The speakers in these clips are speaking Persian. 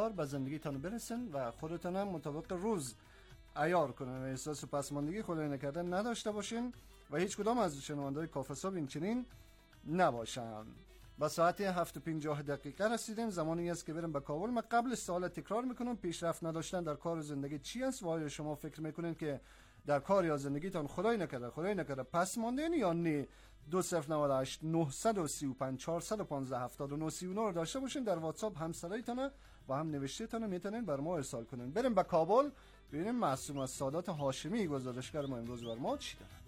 عیار به زندگیتان برسن و خودتان هم مطابق روز عیار کنن و احساس پسماندگی خدای نکرده نداشته باشین و هیچ کدام از شنونده‌های کافه این چنین نباشن. با ساعت 7:50 رسیدیم. زمانی است که بریم به کابل. من قبل سوال تکرار میکنم، پیشرفت نداشتن در کار و زندگی چی است و آیا شما فکر میکنین که در کار یا زندگیتان خدای نکرده پس ماندین یا نه؟ 2098 935 415 79 رو داشته باشین. در واتساپ هم صدایتان و هم نوشتهتان میتونین بر ما ارسال کنین. بریم به کابل ببینیم معصوم از سادات هاشمی گزارشگر ما امروز بر ما چی داره.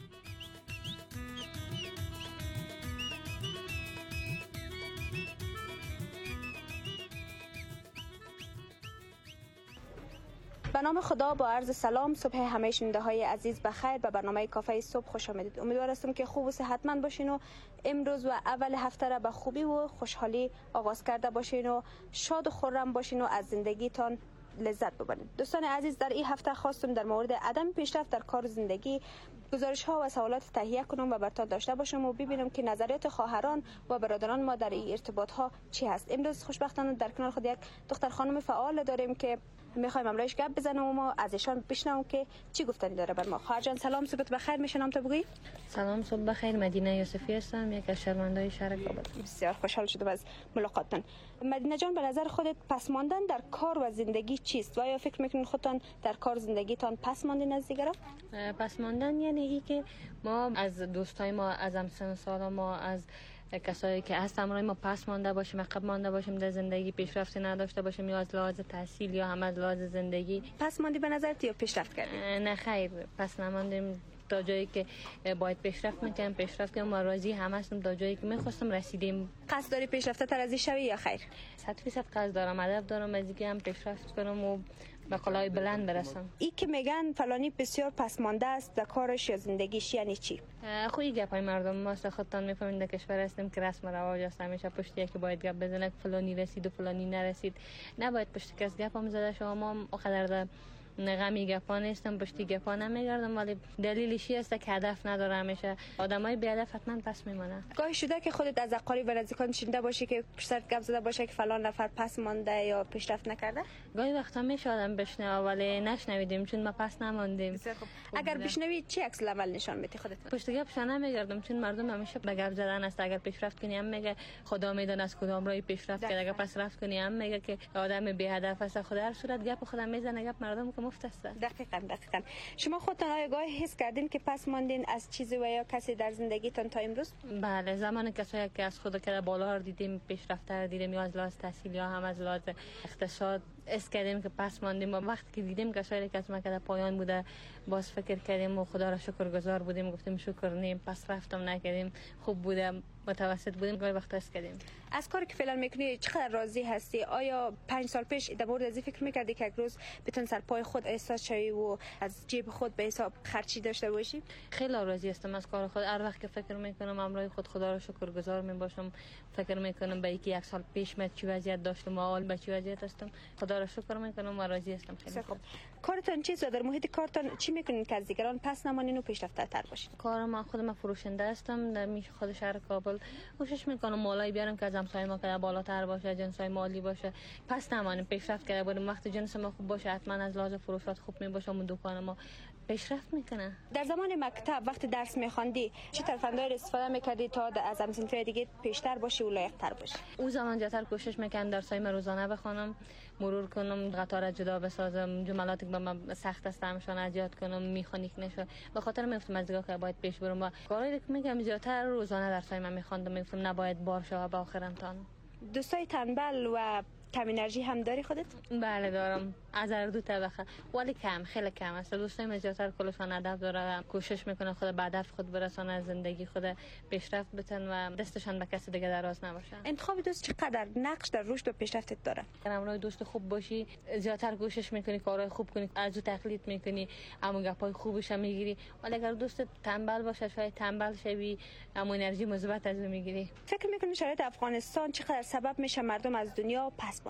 به نام خدا، با عرض سلام. صبح همه شنونده عزیز بخیر. به برنامه کافه صبح خوش آمدید. امیدوار هستم که خوب و صحتمند باشین و امروز و اول هفته را به خوبی و خوشحالی آغاز کرده باشین و شاد و خرم باشین و از زندگیتان لذت ببرید. دوستان عزیز، در این هفته خواستم در مورد عدم پیشرفت در کار و زندگی گزارش ها و سوالات تهیه کنم و براتون داشته باشم و ببینم که نظریات خواهران و برادران ما در این ارتباط ها چی هست. امروز خوشبختانه در کنار خود یک دختر خانم فعال داریم که میخوایم امروز گپ بزنیم و ما از ایشان بشنویم که چی گفتنی داره بر ما. خواهر جان سلام، صبحت بخیر. میشه نام تو بگویی؟ سلام، صبح بخیر. مدینه یوسفی هستم، یک از شهروندان شهر کابل. بسیار خوشحال شدم از ملاقاتتان. مدینه جان، به نظر خودت پس ماندن در کار و زندگی چیست و آیا فکر میکنین خودتان در کار و زندگیتان پس ماندین از دیگران؟ پس ماندن یعنی ای که ما از دوستای ما، از همسن سال ما، از کسایی که از همراه ما پس مانده باشیم، عقب مانده باشیم در زندگی، پیشرفتی نداشته باشیم، یا از لحاظ تحصیل یا هم از لحاظ زندگی. پس ماندی به نظرت یا پیشرفت کردی؟ نه خیر، پس نماندیم. تا جایی که باید پیشرفت میکنم پیشرفت کنم و راضی هم هستم. تا جایی که میخواستم رسیدیم. قصد داری پیشرفت تر از این شوی یا خیر؟ 100% قصد دارم، هدف دارم از اینکه هم پیشرفت کنم و به قله‌های بلند برسم. این که میگن فلانی بسیار پس مانده است در کارش یا زندگیش یعنی چی؟ خوی گپای مردم ماست. خودتان میفهمید در کشور هستیم که رسم و رواج است، همیشه پشتی که باید گپ بزنه فلانی رسید و فلانی نرسید. نباید پشت کس گپ هم زده شما. ما اقدر غمی گپا نیستم، پشتی گپا نمیگردم، ولی دلیلش است که هدف نداره. همیشه آدمای بی هدف حتما پس میمونه. گاهی شده که خودت از اقارب و نزدیکان شنیده باشی که پشت گپ زده باشه که فلان نفر پس مانده یا پیشرفت نکرده؟ گاهی وقتا میشه آدم بشنوه ولی نشنویدیم چون ما پس نماندیم. اگر بشنوی چی عکس العمل نشان میدی خودت؟ پشت گپش نمیگردم چون مردم همیشه به گپ زدن است. اگر پیشرفت کنی هم میگه خدا میدونه از کدام راهی پیشرفت کرد. اگر پس رفت کنی هم میگه که آدم بی هدف است. خدا هر صورت گپ خودم میزنه، گپ مردم که مفت است. دقیقاً. شما خودتان گاهی حس کردین که پس ماندین از چیزی و یا کسی در زندگیتان تا امروز؟ بله، زمان کسایی که از خود که بالا دیدیم، پیشرفته دیدیم، یا از لحاظ تحصیل یا هم از لحاظ اقتصاد اس کردیم که پس ماندیم. وقتی که دیدیم کسایی که از ما که پایان بوده، باز فکر کردیم و خدا را شکرگزار بودیم، گفتیم شکر نیم، پس رفتم نکردیم، خوب بوده، متوسط بودیم. گاهی وقت اس کردیم. از کاری که فعلا میکنی چقدر راضی هستی؟ آیا 5 سال پیش در مورد از این فکر میکردی که یک روز بتون سر پای خود احساس شوی و از جیب خود به حساب خرچی داشته باشی؟ خیلی راضی هستم از کار خود. هر وقت که فکر میکنم امروز خود خدا را شکرگزار میباشم. فکر میکنم به اینکه 1 سال پیش من چی وضعیت داشتم و حال به چی وضعیت هستم، خدا را شکر میکنم و راضی هستم. خیلی خوب. کارتون چیست و در محیط کارتون چی میکنین که از دیگران پس نمانین و پیشرفته تر باشین؟ کار ما خودم فروشنده هستم در میش خود شهر کابل. کوشش میکنم مالای بیارم که از همسایه ما که بالاتر باشه، جنسای مالی باشه، پس نمانیم، پیشرفت کرده بودیم. وقتی جنس ما خوب باشه حتما از لحاظ فروشات خوب میباشه و دکان ما پیشرفت میکنه. در زمان مکتب وقتی درس میخواندی چه ترفندهای استفاده میکردی تا از همسنفای دیگه پیشتر باشی و لایق‌تر باشی؟ اون زمان زیادتر کوشش میکنم درسای من روزانه بخونم، مرور کنم، قطار جدا بسازم، جملاتی که به من سخت است همشون اجاد کنم، میخونیک نشه. به خاطر میگفتم از دیگه که باید پیش برم و کارایی که میگم زیادتر روزانه درسای من میخوندم. میگفتم نباید بار شه به آخر امتحان. دوستای تنبل و کم انرژی هم داری خودت؟ بله دارم، از هر دو طبقه، ولی کم، خیلی کم است. دوستای زیادتر کلشون هدف داره، کوشش میکنه خود به هدف خود برسونه، از زندگی خود پیشرفت بتن و دستشان به کسی دیگه دراز نباشه. انتخاب دوست چقدر نقش در رشد و پیشرفتت داره؟ امروز دوست خوب باشی، زیادتر کوشش میکنی کارهای خوب کنی، از او تقلید میکنی، همون گپای خوبش میگیری. ولی اگر دوست تنبل باشه شاید تنبل شوی، همون انرژی مثبت از او میگیری. فکر میکنی شرایط افغانستان چقدر سبب میشه مردم از دنیا پس بانند؟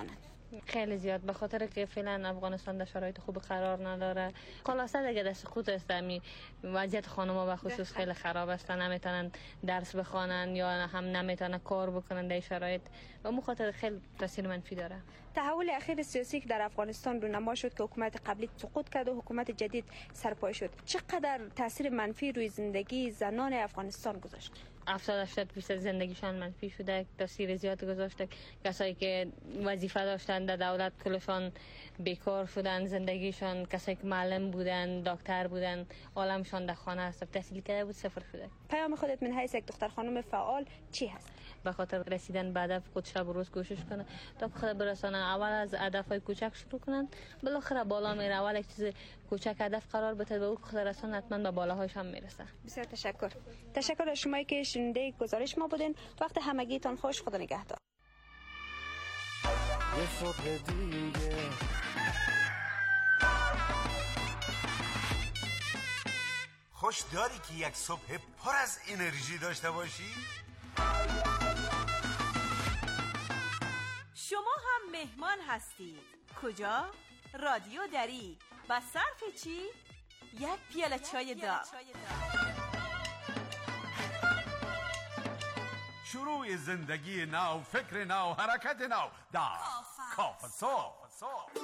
خیلی زیاد، به خاطر که فعلا افغانستان در شرایط خوب قرار نداره. خلاصه دیگه در سقوط است. می وضعیت خانم‌ها به خصوص خیلی خراب است، نمیتونن درس بخوانن یا هم نمیتونن کار بکنن در شرایط و مخاطر خیلی تاثیر منفی داره. تحول اخیر سیاسی که در افغانستان رونما شد که حکومت قبلی سقوط کرد و حکومت جدید سرپای شد، چقدر تاثیر منفی روی زندگی زنان افغانستان گذاشت؟ 70-80% زندگیشان منفی شده، تاثیر زیاد گذاشته. کسایی که وظیفه داشتن در دولت کلشان بیکار شدن، زندگیشان، کسایی که معلم بودن، دکتر بودن، عالمشان در خانه است، تحصیل کرده بود صفر شده. پیام خودت من حیث یک دختر خانم فعال چی هست؟ به خاطر رسیدن به هدف خود شب و روز کوشش کنه تا خود برسانه. اول از هدفهای کوچک شروع کنن، بالاخره بالا میره. اول یک چیز کوچک هدف قرار بده به او خود رسانه، حتما به بالاهاش هم میرسه. بسیار تشکر از شما که شنونده گزارش ما بودین. وقت همگیتان خوش، خدا نگهدار. یه صبح دیگه خوش داری که یک صبح پر از انرژی داشته باشی؟ شما هم مهمان هستید. کجا؟ رادیو دری. با صرف چی؟ یک پیاله چای داغ. شروع زندگی نو، فکر نو، حرکت نو در کافه صبح.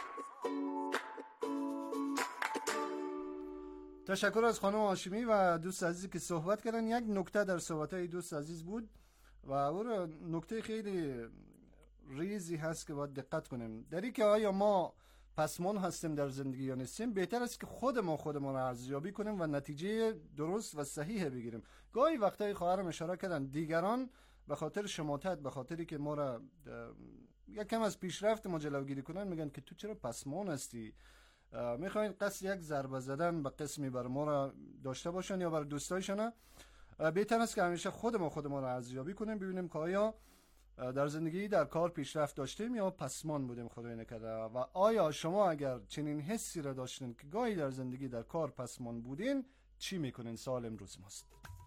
تشکر از خانم هاشمی و دوست عزیزی که صحبت کردن. یک نکته در صحبت‌های دوست عزیز بود و اون نکته خیلی ریزی هست که باید دقت کنیم در این که آیا ما پسمان هستیم در زندگی یا نیستیم. بهتر است که خودمون را ارزیابی کنیم و نتیجه درست و صحیح بگیریم. گاهی وقتایی خواهرم اشاره کردن دیگران به خاطر شماتت، به خاطری که ما را یکم از پیشرفت ما جلوگیری کنن، میگن که تو چرا پسمان هستی، میخواین قصد یک ضربه زدن به قسمی بر ما را داشته باشن یا بر دوستایشان. بهتر است که همیشه خودمون را ارزیابی کنیم، ببینیم که آیا در زندگی در کار پیشرفت داشتیم یا پسمان بودیم خدای نکرده. و آیا شما اگر چنین حسی را داشتین که گاهی در زندگی در کار پسمان بودین، چی میکنین؟ سوال امروز ماست.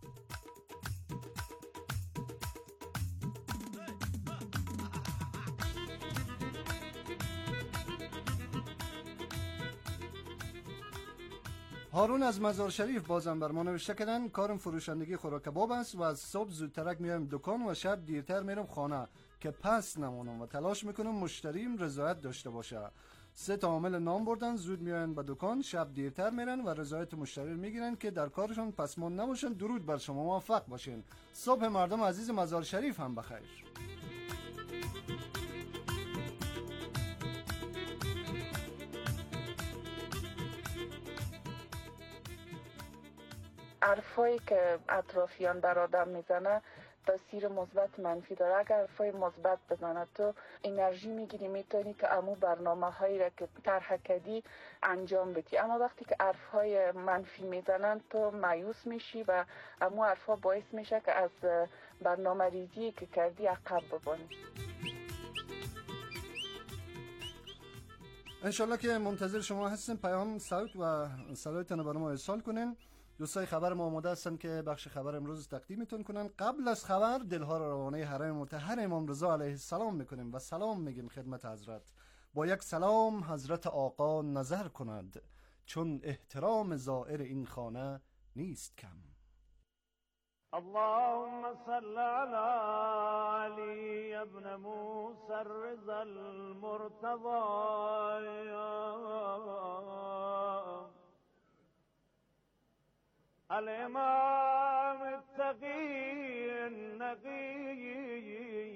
هارون از مزار شریف بازم بر ما نوشته کردن کارم فروشندگی خوراک کباب است و از صبح زودترک میایم دکان و شب دیرتر میرم خانه که پس نمونم و تلاش میکنم مشتریم رضایت داشته باشه. 3 تا عامل نام بردن، زود میاین به دکان، شب دیرتر میرن و رضایت مشتری میگیرن که در کارشون پسمان نباشن. درود بر شما، موفق باشین. صبح مردم عزیز مزار شریف هم بخیر. حرفایی که اطرافیان بر آدم میزنه تاثیر مثبت منفی داره. اگر حرفای مثبت بزنه تو انرژی میگیری، میتونی که امو برنامه هایی را که طرح کردی انجام بدی. اما وقتی که حرفای منفی میزنن تو مایوس میشی و امو حرفا باعث میشه که از برنامه ریزی که کردی عقب بمانی. انشالله که منتظر شما هستیم پیام صوت و صدایتان برای ما ارسال کنین. دوستای خبر ما آماده هستن که بخش خبر امروز تقدیمتون کنن. قبل از خبر دلها را روانه حرم مطهر امام رضا علیه السلام میکنیم و سلام میگیم خدمت حضرت. با یک سلام حضرت آقا نظر کند، چون احترام زائر این خانه نیست کم. اللهم صل على علي ابن موسى الرضا المرتضى الإمام التقي النقي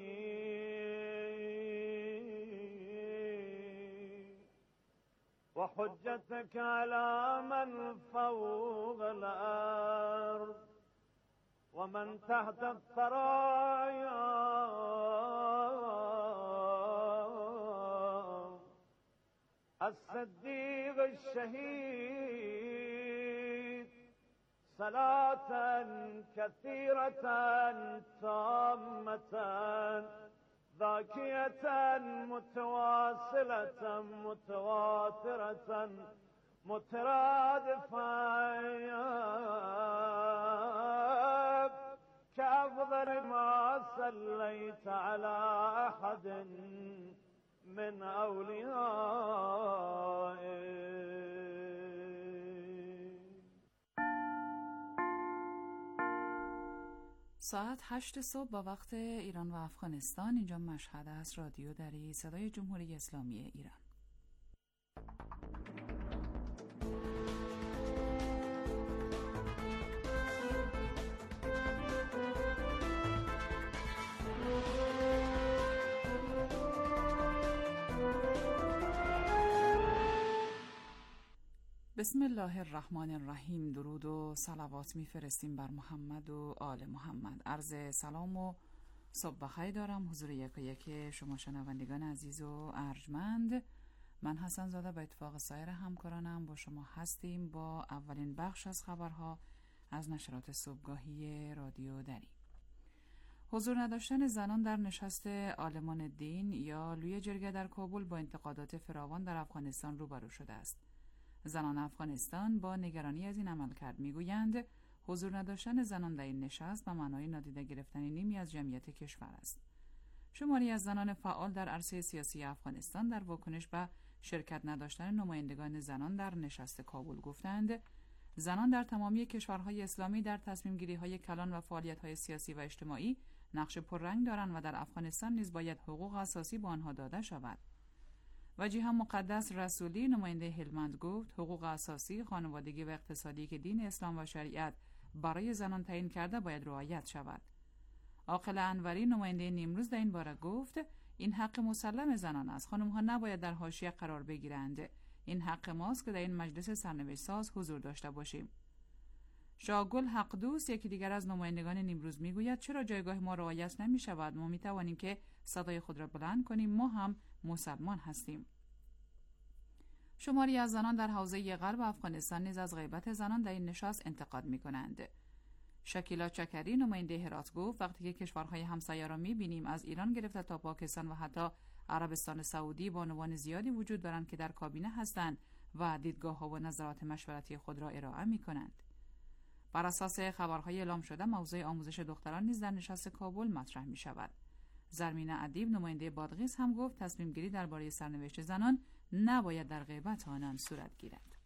وحجتك على من فوق الأرض ومن تحت الثرايا الصديق الشهيد صلاة كثيرة تامة ذاكية متواصلة متواترة مترادفة كأفضل ما صليت على أحد من اولیائه. ساعت 8 صبح با وقت ایران و افغانستان. اینجا مشهد است. رادیو دری، صدای جمهوری اسلامی ایران. بسم الله الرحمن الرحیم. درود و صلوات میفرستیم بر محمد و آل محمد. عرض سلام و صبح بخیر دارم حضور یک شما شنوندگان عزیز و ارجمند. من حسن زاده به اتفاق سایر همکارانم با شما هستیم با اولین بخش از خبرها از نشرات صبحگاهی رادیو دری. حضور نداشتن زنان در نشست عالمان دین یا لوی جرگه در کابل با انتقادات فراوان در افغانستان روبرو شده است. زنان افغانستان با نگرانی از این عملکرد میگویند حضور نداشتن زنان در این نشست به معنای نادیده گرفتن نیمی از جمعیت کشور است. شماری از زنان فعال در عرصه سیاسی افغانستان در واکنش به شرکت نداشتن نمایندگان زنان در نشست کابل گفتند زنان در تمامی کشورهای اسلامی در تصمیم گیری های کلان و فعالیت های سیاسی و اجتماعی نقش پررنگ دارند و در افغانستان نیز باید حقوق اساسی به آنها داده شود. وجیه مقدس رسولی نماینده هلمند گفت حقوق اساسی، خانوادگی و اقتصادی که دین اسلام و شریعت برای زنان تعیین کرده باید رعایت شود. عاقل انوری نماینده نیمروز در این باره گفت این حق مسلم زنان است. خانم‌ها نباید در حاشیه قرار بگیرند. این حق ماست که در این مجلس سرنوشت ساز حضور داشته باشیم. شاگل حق دوست یکی دیگر از نمایندگان نیمروز میگوید چرا جایگاه ما رعایت نمی شود؟ ما می توانیم که صدای خود را بلند کنیم. ما هم مسلمان هستیم. شماری از زنان در حوزه غرب افغانستان نیز از غیبت زنان در این نشست انتقاد می کنند. شکیلا چکری نماینده هرات گفت وقتی که کشورهای همسایه را می بینیم از ایران گرفته تا پاکستان و حتی عربستان سعودی بانوان زیادی وجود دارند که در کابینه هستند و دیدگاه ها و نظرات مشورتی خود را ارائه می کنند. بر اساس خبرهای اعلام شده موضوع آموزش دختران نیز در نشست کابل مطرح می شود. زرمینه ادیب نماینده بادغیس هم گفت تصمیم گیری درباره سرنوشت زنان نباید در غیبت آنان صورت گیرد.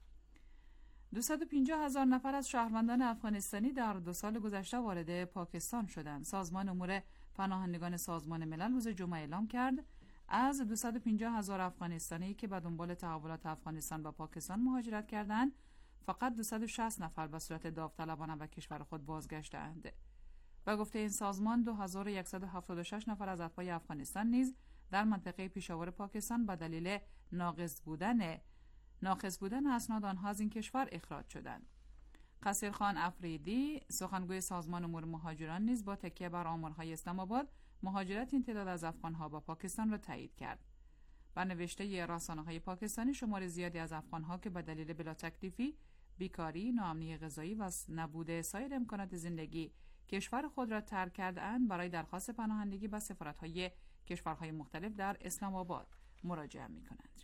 250,000 نفر از شهروندان افغانستانی در 2 سال گذشته وارد پاکستان شدند. سازمان امور پناهندگان سازمان ملل روز جمعه اعلام کرد از 250,000 افغانستانی که به دنبال تحولات افغانستان به پاکستان مهاجرت کردند فقط 260 نفر به صورت داوطلبانه به کشور خود بازگشتند. به گفته این سازمان 2176 نفر از اتباع افغانستان نیز در منطقه پیشاور پاکستان به دلیل ناقص بودن اسناد آنها از این کشور اخراج شدند. قصیرخان افریدی سخنگوی سازمان امور مهاجران نیز با تکیه بر آمارهای اسلام آباد مهاجرت این تعداد از افغانها به پاکستان را تایید کرد. به نوشته رسانه‌های پاکستانی شمار زیادی از افغانها که به دلیل بلا تکلیفی، بیکاری، ناامنی غذایی و نبود سایر امکانات زندگی کشور خود را ترک کرده‌اند برای درخواست پناهندگی به سفارت‌های کشورهای مختلف در اسلام آباد مراجعه می‌کنند.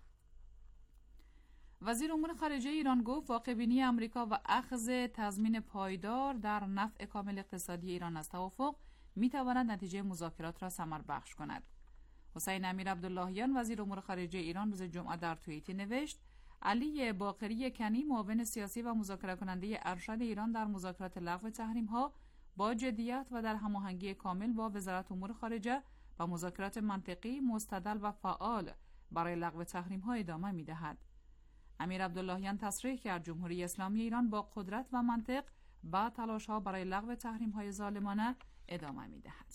وزیر امور خارجه ایران گفت واقع‌بینی آمریکا و اخذ تضمین پایدار در نفع کامل اقتصادی ایران از توافق می‌تواند نتیجه مذاکرات را ثمربخش کند. حسین امیر عبداللهیان وزیر امور خارجه ایران روز جمعه در توییتی نوشت علی باقری کنی معاون سیاسی و مذاکره کننده ارشد ایران در مذاکرات لغو تحریم‌ها با جدیت و در هماهنگی کامل با وزارت امور خارجه و مذاکرات منطقی، مستدل و فعال برای لغو تحریم‌ها ادامه می‌دهد. امیر عبداللهیان تصریح کرد جمهوری اسلامی ایران با قدرت و منطق با تلاش‌ها برای لغو تحریم‌های ظالمانه ادامه می‌دهد.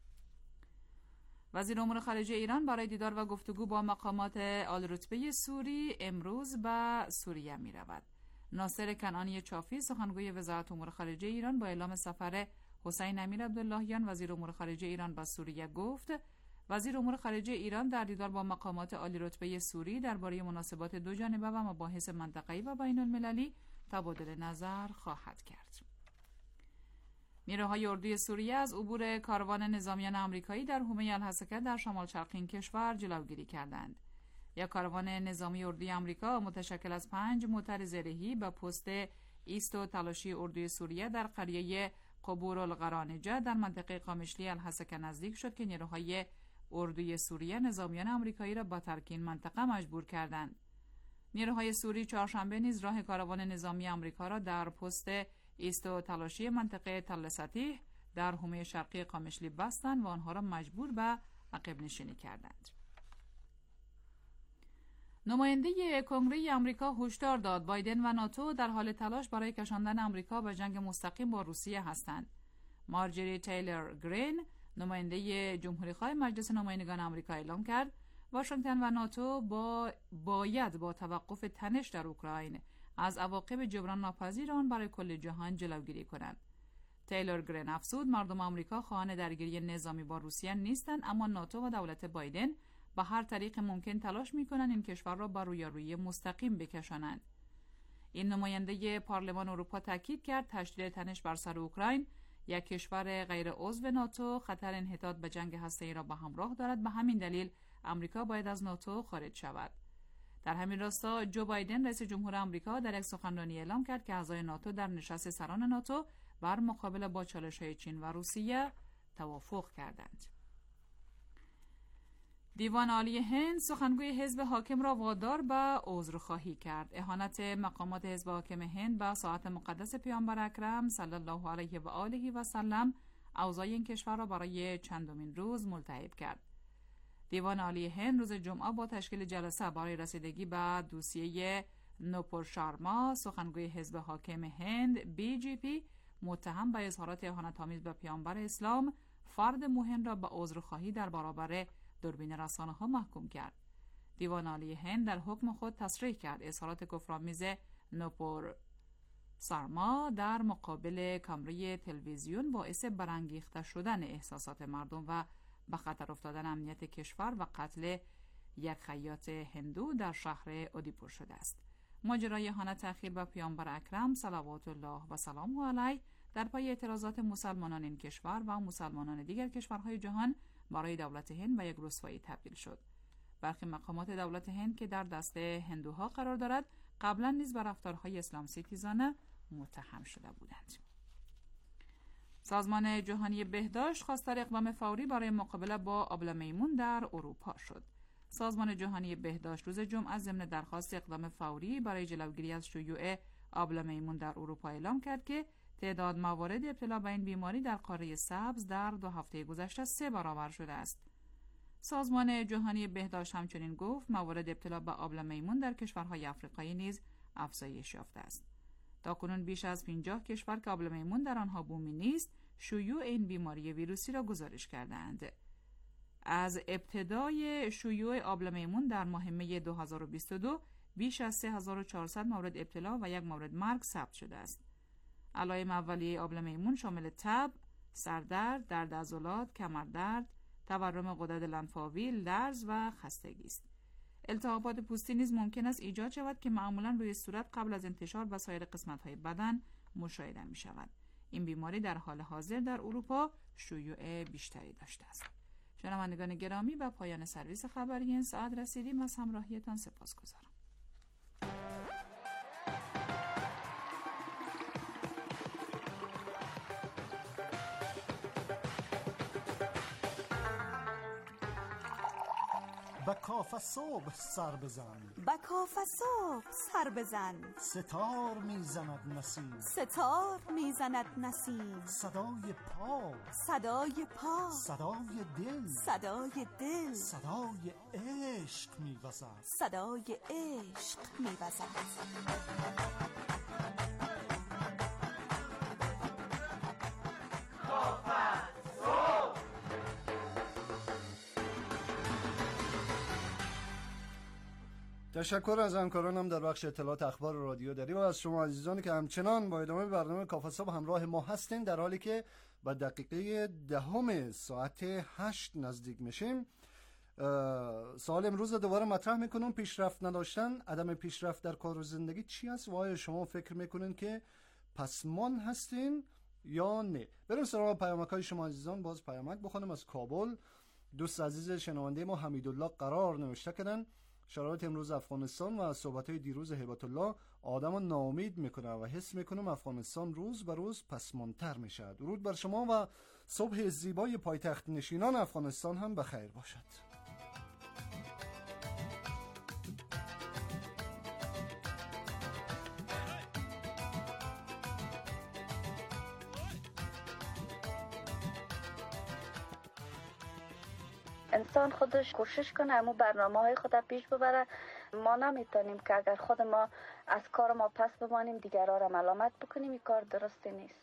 وزیر امور خارجه ایران برای دیدار و گفتگو با مقامات عالی‌رتبه سوری امروز به سوریه می‌رود. ناصر کنعانی چافی سخنگوی وزارت امور خارجه ایران با اعلام سفر حسین امیر عبداللهیان وزیر امور خارجه ایران به سوریه گفت وزیر امور خارجه ایران در دیدار با مقامات عالی‌رتبه سوری درباره مناسبات دو جانبه و مباحث منطقه‌ای و بین‌المللی تبادل نظر خواهد کرد. نیروهای اردوی سوریه از عبور کاروان نظامیان آمریکایی در حومه الحسکه در شمال شرقی این کشور جلوگیری کردند. یک کاروان نظامی اردوی آمریکا متشکل از 5 موتر زرهی به پست ایست و تلاشی اردوی سوریه در قریه قبور القرانجه در منطقه قامشلی الحسکه نزدیک شد که نیروهای اردوی سوریه نظامیان آمریکایی را به ترک این منطقه مجبور کردند. نیروهای سوری چهارشنبه نیز راه کاروان نظامی آمریکا را در پست ایست و تلاشی منطقه تل سطیح در حومه شرقی قامشلی بستند و آنها را مجبور به عقب نشینی کردند. نماینده کنگره آمریکا هشدار داد بایدن و ناتو در حال تلاش برای کشاندن آمریکا به جنگ مستقیم با روسیه هستند. مارجری تیلر گرین، نماینده جمهوری‌خواه مجلس نمایندگان آمریکا، اعلام کرد واشنگتن و ناتو باید با توقف تنش در اوکراین از عواقب جبران ناپذیر آن برای کل جهان جلوگیری کنند. تیلر گرین افزود مردم آمریکا خواهان درگیری نظامی با روسیه نیستند، اما ناتو و دولت بایدن به هر طریق ممکن تلاش می‌کنند این کشور را به رویارویی مستقیم بکشانند. این نماینده پارلمان اروپا تاکید کرد تشدید تنش بر سر اوکراین، یک کشور غیر عضو ناتو، خطر انحطاط به جنگ هسته‌ای را به همراه دارد. به همین دلیل آمریکا باید از ناتو خارج شود. در همین راستا جو بایدن رئیس جمهور آمریکا در یک سخنرانی اعلام کرد که اعضای ناتو در نشست سران ناتو بر مقابله با چالش‌های چین و روسیه توافق کردند. دیوان عالی هند سخنگوی حزب حاکم را وادار به عذرخواهی کرد. اهانت مقامات حزب حاکم هند به ساعت مقدس پیامبر اکرم صلی الله علیه و آله و سلم اوضاع این کشور را برای چندمین روز ملتهب کرد. دیوان عالی هند روز جمعه با تشکیل جلسه برای رسیدگی به دوسیه نوپور شارما، سخنگوی حزب حاکم هند BJP، متهم به اظهارات اهانت‌آمیز به پیامبر اسلام، فرد مهم را به عذرخواهی در برابر دوربین رسانه‌ها محکوم کرد. دیوان عالی هند در حکم خود تصریح کرد اظهارات کفرآمیز نوپور سارما در مقابل کامره تلویزیون باعث برانگیخته شدن احساسات مردم و به خطر افتادن امنیت کشور و قتل یک خیاط هندو در شهر اودیپور شده است. ماجرای اهانت اخیر به پیامبر اکرم صلوات الله و سلامه علیه در پای اعتراضات مسلمانان این کشور و مسلمانان دیگر کشورهای جهان برای دولت هند به یک رسوایی تبدیل شد. برخی مقامات دولت هند که در دست هندوها قرار دارد قبلا نیز به رفتارهای اسلام ستیزانه متهم شده بودند. سازمان جهانی بهداشت خواستار اقدام فوری برای مقابله با آبله میمون در اروپا شد. سازمان جهانی بهداشت روز جمعه ضمن درخواست اقدام فوری برای جلوگیری از شیوع آبله میمون در اروپا اعلام کرد که تعداد موارد ابتلا به این بیماری در قاره سبز در 2 هفته گذشته 3 برابر شده است. سازمان جهانی بهداشت همچنین گفت موارد ابتلا به آبله میمون در کشورهای آفریقایی نیز افزایش یافته است. تاکنون بیش از 50 کشور که آبله میمون در آنها بومی نیست، شیوع این بیماری ویروسی را گزارش کردند. از ابتدای شیوع آبله میمون در ماه می 2022 بیش از 3400 مورد ابتلا و 1 مورد مرگ ثبت شده است. علائم اولیه آبله میمون شامل تب، سردرد، درد عضلات، کمردرد، تورم غدد لنفاوی، لرز و خستگی است. التهابات پوستی نیز ممکن است ایجاد شود که معمولاً روی صورت قبل از انتشار به سایر قسمت‌های بدن مشاهده می‌شود. این بیماری در حال حاضر در اروپا شیوع بیشتری داشته است. شنوندگان گرامی، به پایان سرویس خبری این ساعت رسیدیم. از همراهیتان سپاسگزارم. به کافه صبح سر بزن، به کافه صبح سر بزن، ستار میزند نسیم، ستار میزند نسیم، صدای پا، صدای پا، صدای دل، صدای دل، صدای عشق میوزد، صدای عشق میوزد. تشکر از همکارانم در بخش اطلاعات اخبار رادیو دری و از شما عزیزانی که همچنان با ادامه برنامه کافه صبح همراه ما هستین. در حالی که به دقیقه 10 ساعت 8 نزدیک میشیم، سوال امروز دوباره مطرح میکنم. پیشرفت نداشتن، عدم پیشرفت در کار و زندگی چی است و آیا شما فکر میکنین که پسمان هستین یا نه؟ بریم سراغ پیامک‌های شما عزیزان. باز پیامک بخونم از کابل. دوست عزیز شنونده ما حمیدالله قرار نوشته کردن شرایط امروز افغانستان و صحبت‌های دیروز هیبت الله آدمو ناامید میکنه و حس میکنم افغانستان روز به روز پسمانتر میشه. درود بر شما و صبح زیبای پایتخت نشینان افغانستان هم بخیر باشد. انسان خودش کوشش کنه امو برنامه های خود پیش ببره. ما نمیتونیم که اگر خود ما از کار ما پس بمانیم دیگرها را ملامت بکنیم. این کار درستی نیست.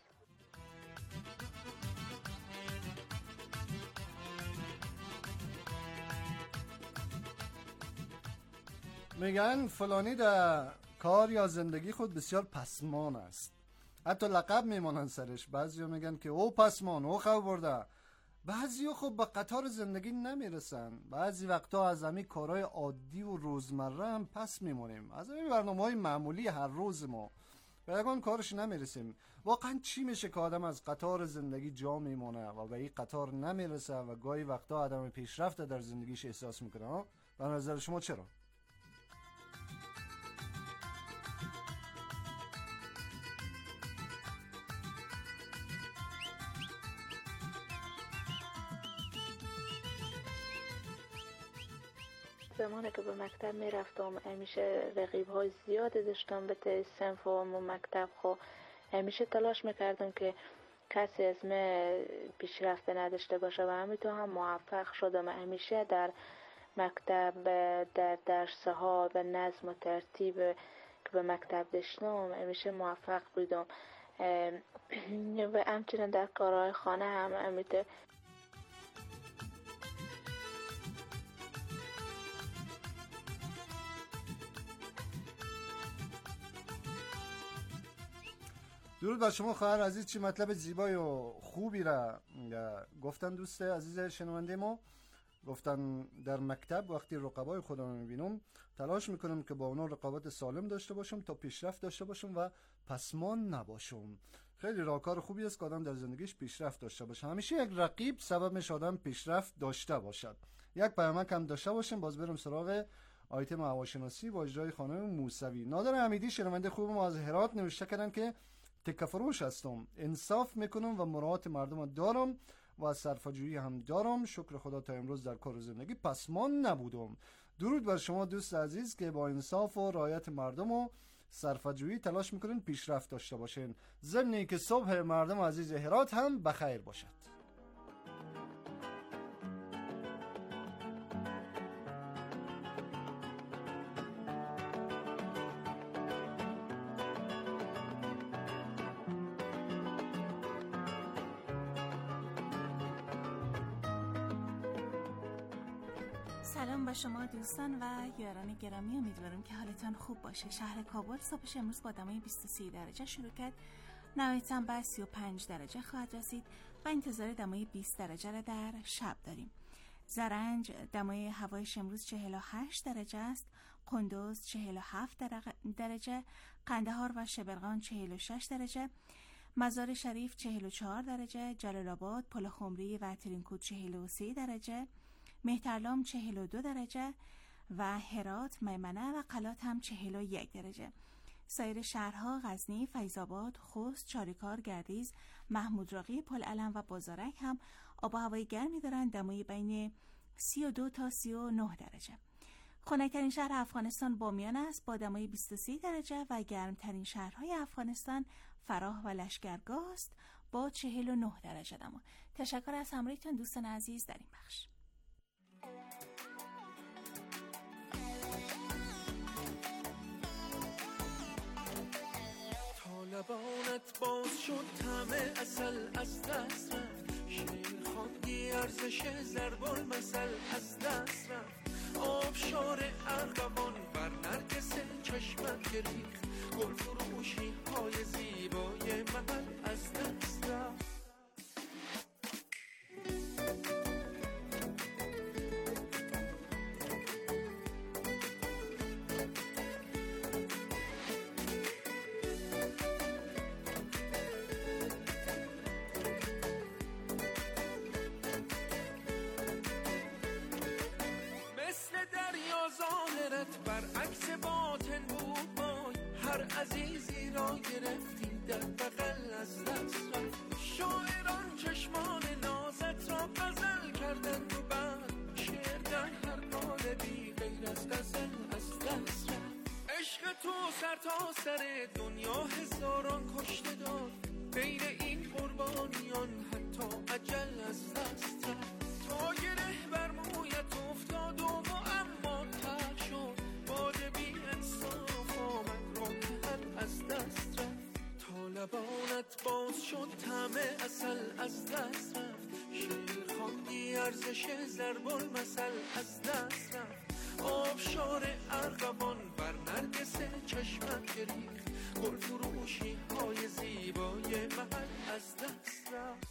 میگن فلانی در کار یا زندگی خود بسیار پسمان است. حتی لقب میمانن سرش. بعضیا میگن که او پسمان، او خو برده. بعضیا خب به قطار زندگی نمیرسن. بعضی وقتا از همین کارهای عادی و روزمره هم پس میمونیم. از همین برنامه‌های معمولی هر روز ما به یگان کارش نمیرسیم. واقعا چی میشه که آدم از قطار زندگی جا میمونه و به این قطار نمیرسه و گاهی وقتا آدم پیشرفت در زندگیش احساس میکنه؟ به نظر شما چرا؟ زمانی که به مکتب میرفتم همیشه رقیب های زیاد داشتم به صنف و مکتب. خب همیشه تلاش میکردم که کسی از من پیشرفته نداشته باشه و همینطور هم موفق شدم. همیشه در مکتب در درس ها و نظم و ترتیب که به مکتب داشتم همیشه موفق بودم و همچنین در کارهای خانه هم همینطور. درود بر شما خواهر عزیز. چی مطلب زیبای و خوبی را گفتن دوست عزیز شنونده ما. گفتن در مکتب وقتی رقبای خودم میبینم تلاش میکنم که با اونا رقابت سالم داشته باشم تا پیشرفت داشته باشم و پسمان نباشم. خیلی راهکار خوبی است که آدم در زندگیش پیشرفت داشته باشه. همیشه یک رقیب سبب میشه آدم پیشرفت داشته باشد. یک پیامک هم داشته باشیم. باز برم سراغ آیتم هواشناسی با اجرای خانم موسوی. نادر حمیدی شنونده خوب ما از هرات نوشته کردن که تکه فروش هستم، انصاف میکنم و مراعات مردم دارم و صرفه‌جویی هم دارم. شکر خدا تا امروز در کار و زندگی پسمان نبودم. درود بر شما دوست عزیز که با انصاف و رعایت مردم و صرفه‌جویی تلاش میکنین پیشرفت داشته باشین. ضمن که صبح مردم عزیز هرات هم بخیر باشد. سلام به شما دوستان و یاران گرامی. امیدوارم که حالتان خوب باشه. شهر کابل صبحش امروز با دمای 23 درجه شروع کرد. نهایتاً به 35 درجه خواهد رسید و انتظار دمای 20 درجه را در شب داریم. زرنج دمای هوایش امروز 48 درجه است. قندوز 47 درجه، قندهار و شبرغان 46 درجه، مزار شریف 44 درجه، جلال آباد، پل خمری و ترینکوت 43 درجه، مهترلام 42 درجه و هرات، میمنه و قلات هم 41 درجه. سایر شهرها غزنی، فیض‌آباد، خوست، چاریکار، گردیز، محمود راقی، پل علم و بازارک هم آب و هوای گرمی دارند. دمای بین 32 تا 39 درجه. خنک‌ترین شهر افغانستان بامیان است با دمای 23 درجه و گرمترین شهرهای افغانستان فراه و لشکرگاه است با 49 درجه دما. تشکر از همراهیتون دوستان عزیز در این بخش. لبانت باز شد طعم عسل از دست رفت، شیر خواندی ارزش ضرب المثل از دست رفت، آبشار ارغوان بر نرگس چشمت گریخت، گل فروشی های زیبای محل از دست رفت. برعکس باطن بود مای، هر عزیزی را گرفتی در بغل از دست رفت. شاعران چشمان دست رفت. عشق تو سر تا سر دنیا هزاران کشته داد، بین این قربانیان حتی اجل از دست رفت. تا گره بر مویت افتاد و اما تر شد، باد بی انصاف آمد راهت از دست رفت. تا لبانت باز شد طعم عسل از دست رفت، شعر خواندی ارزش ضرب المثل از دست رفت. آبشار ارغوان بر نرگس چشمت گریخت، گل فروشی های زیبای محل از دست رفت.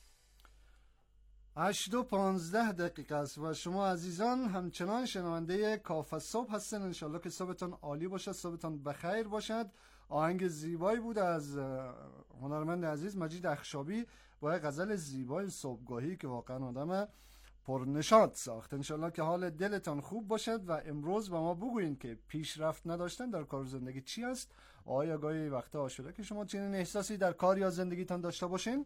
8:15 است و شما عزیزان همچنان شنونده کافه صبح هستن. انشالله که صبحتان عالی باشد، صبحتان بخیر باشد. آهنگ زیبایی بود از هنرمند عزیز مجید اخشابی با غزل زیبای صبحگاهی که واقعا آدم پرنشاط ساخت. انشالله که حال دلتان خوب باشد و امروز با ما بگوین که پیشرفت نداشتن در کار زندگی چی است. آیا گاهی وقتا شده که شما چنین احساسی در کار یا زندگیتان داشته باشین؟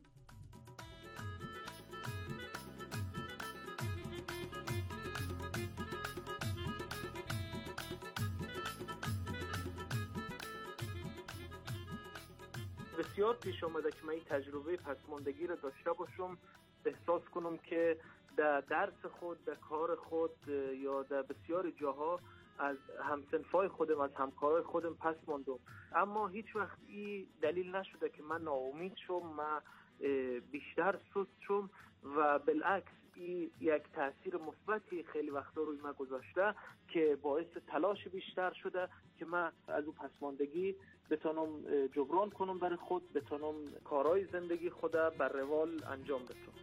بسیار پیش آمده که من این تجربه پسماندگی رو داشته باشم، احساس کنم که در درس خود، در کار خود یا در بسیار جاها از همسنفای خودم، از همکارای خودم پس ماندم، اما هیچ وقت این دلیل نشده که من ناامید شم، من بیشتر سست شم و بالعکس این یک تاثیر مثبتی خیلی وقتا روی من گذاشته که باعث تلاش بیشتر شده که من از اون پسماندگی بتونم جبران کنم برای خود، بتونم کارهای زندگی خودم بر روال انجام بدم.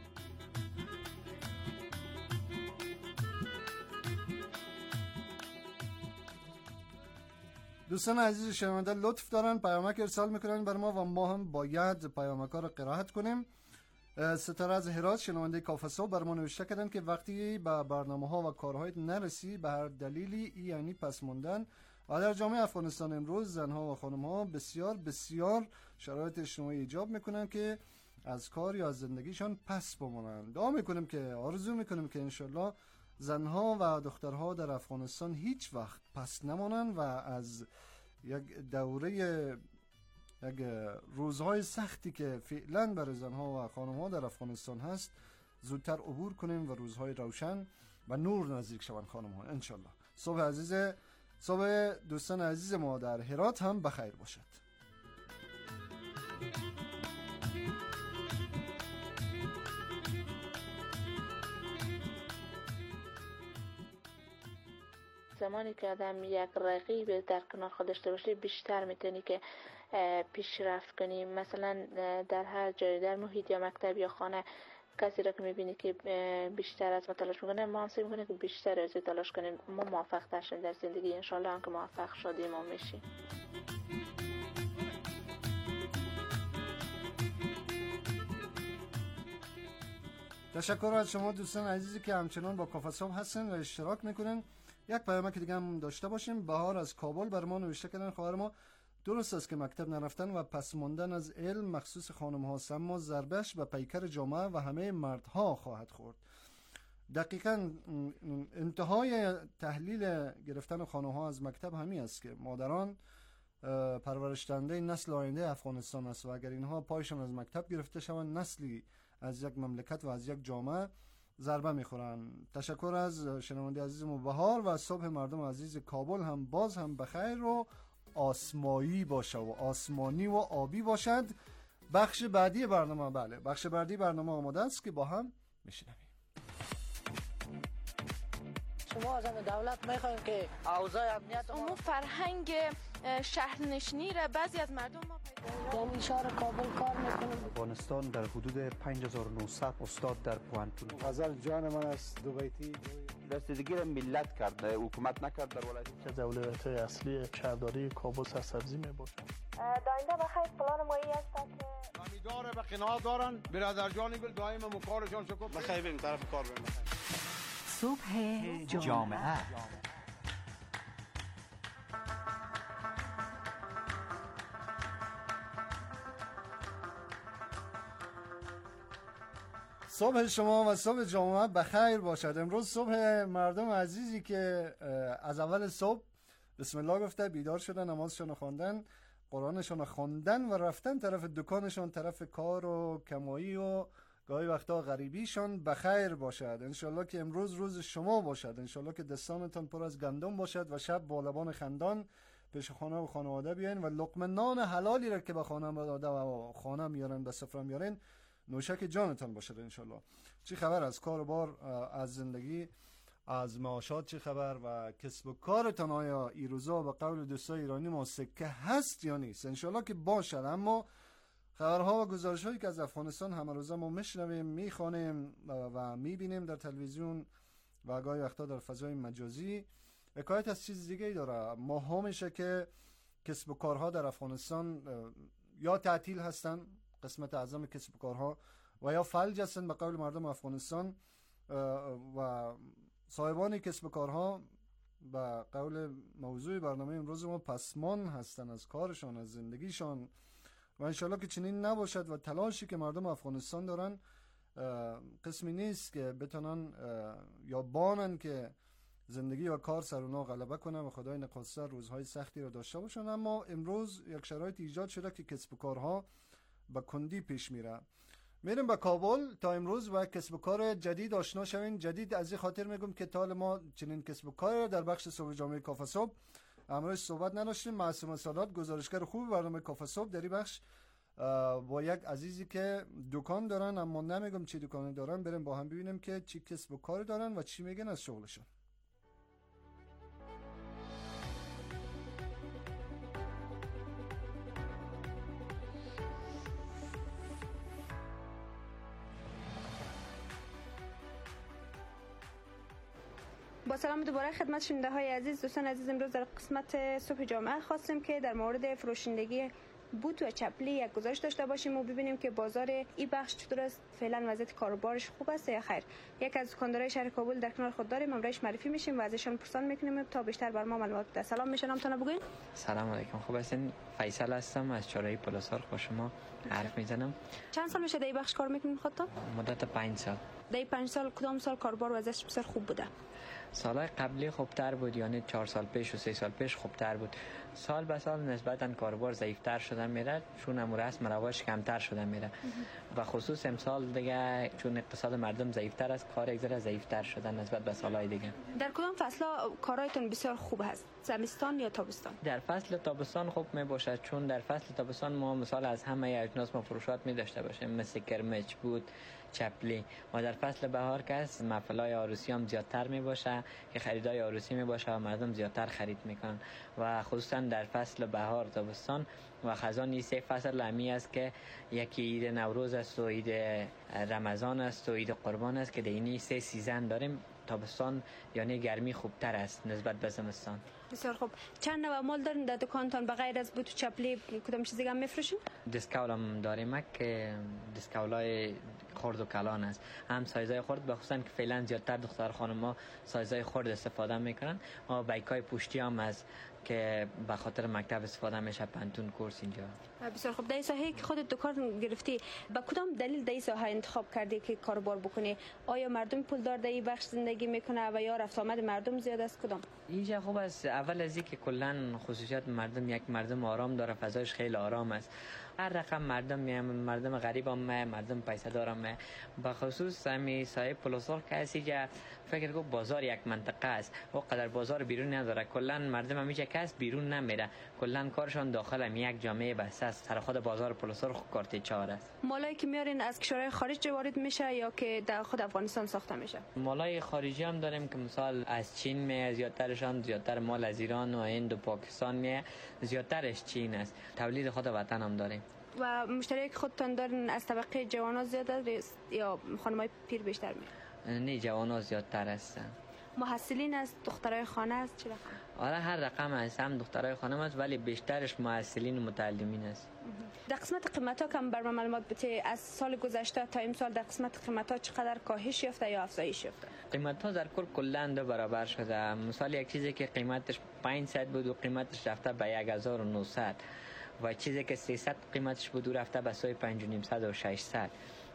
دوستان عزیز شنونده لطف دارن پیامک ارسال میکنن بر ما و ما هم باید پیامک ها رو قرائت کنیم. ستاره از هرات شنونده کافه صبح بر ما نوشته کردن که وقتی به برنامه ها و کارهای نرسی به هر دلیلی یعنی پس موندن و در جامعه افغانستان امروز زنها و خانمها بسیار شرایط اجتماعی ایجاب میکنن که از کار یا از زندگیشان پس بمونن. دعا میکنیم که آرزو میکنیم که انشالله زنها و دخترها در افغانستان هیچ وقت پس نمانن و از یک دوره یک روزهای سختی که فعلا برای زنها و خانمها در افغانستان هست زودتر عبور کنیم و روزهای روشن و نور نزدیک شوند خانمها انشالله. صبح دوستان عزیز ما در هرات هم بخیر باشد. زمانی که آدم یک رقیب در کنار خود داشته باشه بیشتر میتونی که پیشرفت کنی. مثلا در هر جای، در محیط یا مکتب یا خانه، کسی را که میبینی که بیشتر از ما تلاش میکنه، ما هم سعی میکنیم که بیشتر از تلاش کنیم ما موفق تر شیم در زندگی. انشالله هم که موفق شدیم و میشیم. تشکر از شما دوستان عزیزی که همچنان با کافه صبح هستن و اشتراک میکنن. یک پیامک دیگه هم داشته باشیم. بهار از کابل بر ما نوشته کردن خواهر ما درست است که مکتب نرفتن و پس ماندن از علم مخصوص خانم هاست، اما ضربش به پیکر جامعه و همه مردها خواهد خورد. دقیقاً انتهای تحلیل گرفتن خانم ها از مکتب همین است که مادران پرورش دهنده نسل آینده افغانستان است و اگر اینها پایشان از مکتب گرفته شوند نسلی از یک مملکت و از یک جامعه ضربه میخورن. تشکر از شنونده عزیزم بهار و صبح مردم عزیز کابل هم باز هم بخیر و آسمایی باشه و آسمانی و آبی باشد. بخش بعدی برنامه آماده است که با هم میشنویم. شما از دولت میخواین که اوضاع امنیت ما فرهنگ شهرنشینی را بعضی از مردم ما یعنی شهر کابل کار میکنیم. افغانستان در حدود 5900 استاد در پوانتون. غزل جان من است دو بیتی رسیدگی را ملت کرد، حکومت نکرد در ولایت. که اولویت اصلی شهرداری کابل سرسبزی میباشد. داینده بخیر پلان مایی است که امیدواره به قناعت دارن برادر جانی گل دائما مکارشان شکر بخیر بریم طرف کار بریم. صبح جامعه صبح شما و صبح جامعه بخیر باشد. امروز صبح مردم عزیزی که از اول صبح بسم الله گفته بیدار شدن، نمازشون خواندن، قرآنشون خواندن و رفتن طرف دکانشون، طرف کار و کمایی و گاهی وقتا غریبیشون بخیر باشد. انشالله که امروز روز شما باشد، انشالله که دستانتان پر از گندم باشد و شب با لبان خندان پیش خانه و خانواده بیاین و لقمه نان حلالی را که به خانه میارن، به سفره میارن، نوشک جانتان باشد انشالله. چی خبر از کار و بار، از زندگی، از معاشات چی خبر و کسب و کارتان؟ آیا این روزا به قول دوستای ایرانی ما سکه هست یا نیست؟ انشالله که باشد. اما خبرها و گزارش‌هایی که از افغانستان همه روزه ما میشنویم، میخوانیم و میبینیم در تلویزیون و گاهی وقتا در فضای مجازی، حکایت از چیز دیگه ای داره. ماها میشه که کسب و کارها در افغانستان یا تعطیل هستن، قسمت اعظم کسب و کارها، و یا فلج هستن به قول مردم افغانستان، و صاحبان کسب و کارها به قول موضوع برنامه امروز ما پسمان هستن از کارشان، از زندگیشان. و انشالله که چنین نباشد و تلاشی که مردم افغانستان دارن قسمی نیست که بتونن یا بانن که زندگی و کار سر اونا غلبه کنه و خدای نخواسته روزهای سختی رو داشته باشن. اما امروز یک شرایط ایجاد شده که کسب و کارها به کندی پیش میره. میریم به کابل تا امروز و کسب و کار جدید آشنا شوین. جدید از این خاطر میگم که تا ما چنین کسب و کار در بخش صبح جامعه کافه صبح امروز صحبت نداشتیم. معصومه سادات گزارشگر خوب برنامه کافه صبح در این بخش با یک عزیزی که دکان دارن، اما نمیگم چی دکانی دارن، بریم با هم ببینیم که چی کسب و کار دارن و چی میگن از شغلشون. با سلام دوباره خدمت شنونده های عزیز. دوستان عزیز، امروز در قسمت صبح جامعه خواستیم که در مورد فروشندگی بوت و چپلی یک گزارش داشته باشیم و ببینیم که بازار این بخش چطور است، فعلا وضعیت کاروبارش خوب است یا خیر. یک از دکاندارای شهر کابل در کنار خود داریم، امروز معرفی میشیم و ازشان پرسان میکنیم تا بیشتر بر ما معلومات بده. سلام، میشنم تا بگوین. سلام علیکم، خوب هستین؟ فیصل هستم از چهارراه پلاسار، با شما حرف میزنم. چند سال میشه در این بخش کار میکنین خودتان؟ مدت 5 سال. در 5 سال کدام سال کاروبار وضعیتش بسیار خوب بوده؟ سالهای قبلی خوبتر بود، یعنی 4 سال پیش و 3 سال پیش خوبتر بود. سال به سال نسبتاً کاروبار ضعیفتر شده میره، چون رسم رواج کمتر شده میره و خصوص امسال دیگه چون اقتصاد مردم ضعیفتر است، کار یک ذره ضعیفتر شده نسبت به سالهای دیگه. در کدام فصل‌ها کارایتون بسیار خوب هست؟ زمستان یا تابستان؟ در فصل تابستان خوب می باشد، چون در فصل تابستان ما مثال از همه اجناس مفروشات می داشته باشیم، مثل کرمچ بود، چپلی. و در فصل بهار که است محفل‌های عروسی هم زیادتر می باشه که خریدای عروسی می باشه و مردم زیادتر خرید میکنن و خصوصا در فصل بهار، تابستان و خزان این 3 فصل همی است که یکی عید نوروز است و عید رمضان است و عید قربان است که در این 3 سیزن داریم. تابستان یعنی گرمی خوبتر است نسبت به زمستان. بسیار خوب. چند نوع مال دارین در دکانتان بغیر از بوت و چپلی؟ کدام چیز دیگه هم میفروشین؟ دیسکاول هم داریم که دیسکاولای خرد و کلان است، هم سایزای خرد، بخصوصا که فعلا زیادتر دختر خانم‌ها سایزای خرد استفاده میکنن و بایکای پشتی هم است که به خاطر مکتب استفاده میشه، پنتون کورس اینجا. بسیار خوب. در ساحه که خودت دکان گرفتی، با کدام دلیل در ساحه انتخاب کردی که کاروبار بکنی؟ آیا مردم پولدار در این بخش زندگی میکنه و یا رفت آمد مردم زیاد است؟ کدام؟ اینجا خوب است. اول از اینکه کلا خصوصیات مردم، یک مردم آرام داره، فضایش خیلی آرام است. هر رقم مردم مردم غریب هم مردم پیسه دارم. به خصوص همین سایه پلاسار که است، اینجا فکر کنم بازار یک منطقه است و قدر بازار بیرون نداره. کلا مردم همیشه کس بیرون نمیره، کلا کارشان داخل هم یک جامعه بسته است. سر خود بازار پلاسار خود کارت 4 است. مالایی که میارین از کشورهای خارج وارد میشه یا که در خود افغانستان ساخته میشه؟ مالای خارجی هم داریم که مثال از چین می، زیادتر مال از ایران و هند و پاکستان می، زیادترش چین است. تولید خود وطن هم داریم. و مشتری که خودتان دارین از طبقه جوانا زیاد است یا خانمای پیر بیشتر می؟ نه، جوانا زیادتر هستن. محصلین است، دخترای خانه است، چه رقم؟ آره هر رقم است، هم دخترای خانم است ولی بیشترش محصلین و متعلمین است. در قسمت قیمتا کم بر معلومات بده، از سال گذشته تا امسال در قسمت قیمتا چقدر کاهش یافته یا افزایش یافته؟ قیمتا در کل 2 برابر شده. مثلا یک چیزی که قیمتش 500 بود و قیمتش رفته به 1900 و چیزی که 300 قیمتش بود و رفته به 5500 و 600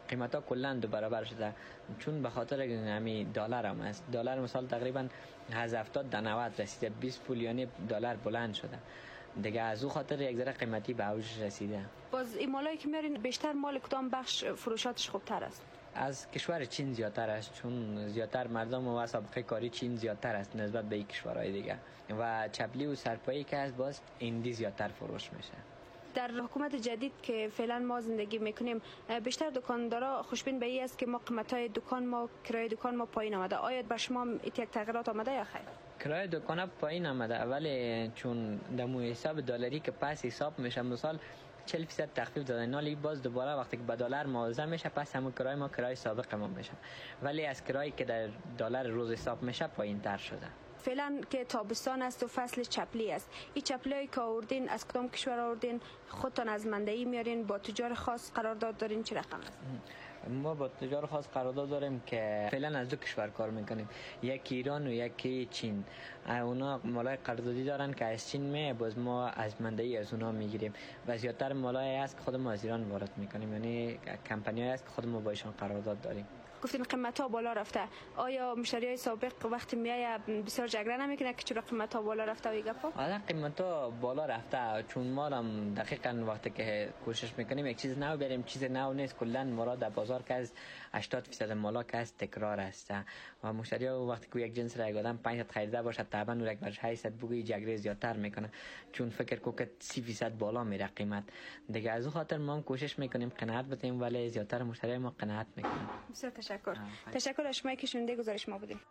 قیمت ها کلا 2 برابر شده، چون به خاطر همین دلار هم است. دلار مثلا تقریبا از 70 تا 90 رسیده، 20 پول یعنی دلار بلند شده دیگه، از او خاطر یک ذره قیمتی به اوج رسیده. باز این مالایی که میارین بیشتر مال کدام بخش فروشاتش خوبتر است؟ از کشور چین زیادتر است، چون زیادتر مردم و سابقه کاری چین زیادتر است نسبت به کشورهای دیگه، و چپلی و سرپایی که است باز هندی زیادتر فروش میشه. در حکومت جدید که فعلا ما زندگی میکنیم بیشتر دکاندارا خوشبین به این است که ما قیمتای دکان ما، کرایه دکان ما پایین آمده. آیا بر شما یک تغییرات آمده یا خیر؟ کرایه دکان پایین آمده، ولی چون دمو حساب دلاری که پس حساب میشه، مثال 40% تخفیف دادن، ولی باز دوباره وقتی که به دلار موازه میشه پس همون کرایه ما کرایه سابق ما میشه، ولی از کرایه که در دلار روز حساب میشه پایین تر شده. فعلا که تابستان است و فصل چپلی است، این چپلی که آوردین از کدام کشور آوردین؟ خودتان از مندهی میارین؟ با تجار خاص قرارداد دارین؟ چه رقم است؟ ما با تجار خاص قرارداد داریم که فعلا از 2 کشور کار میکنیم، یکی ایران و یکی چین. اونا مالای قراردادی دارن که از چین می، باز ما از مندهی از اونا میگیریم، و زیادتر مالای است که خود ما از ایران وارد میکنیم، یعنی کمپانیایی است که خود ما با ایشان قرارداد داریم. گفتین قیمت ها بالا رفته، آیا مشتری های سابق وقتی میایه بسیار جگره نمیکنه که چرا قیمت ها بالا رفته و این گپا؟ آره قیمت ها بالا رفته، چون ما هم دقیقاً وقتی که کوشش میکنیم یک چیز نو بریم، چیز نو نیست، کلا ما در بازار که از 80% مالا که از تکرار است، و مشتری ها وقتی که یک جنس را آدم 500 خریده باشه طبعا اون یک برش 800 بگوی جگره زیادتر میکنه، چون فکر کو که 30% بالا میره قیمت دیگه. از اون خاطر ما هم کوشش میکنیم قناعت بدیم، ولی زیادتر مشتری ما قناعت میکنن. بسیار تشکر. تشکر از شما که شنونده گزارش ما بودیم.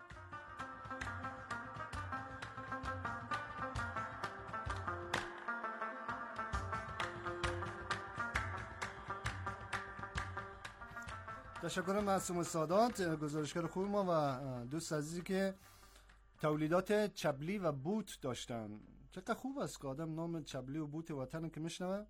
تشکر معصوم سادات، گزارشگر خوب ما و دوست عزیزی که تولیدات چبلی و بوت داشتن. چقدر خوب است که آدم نام چبلی و بوت وطن که میشنوه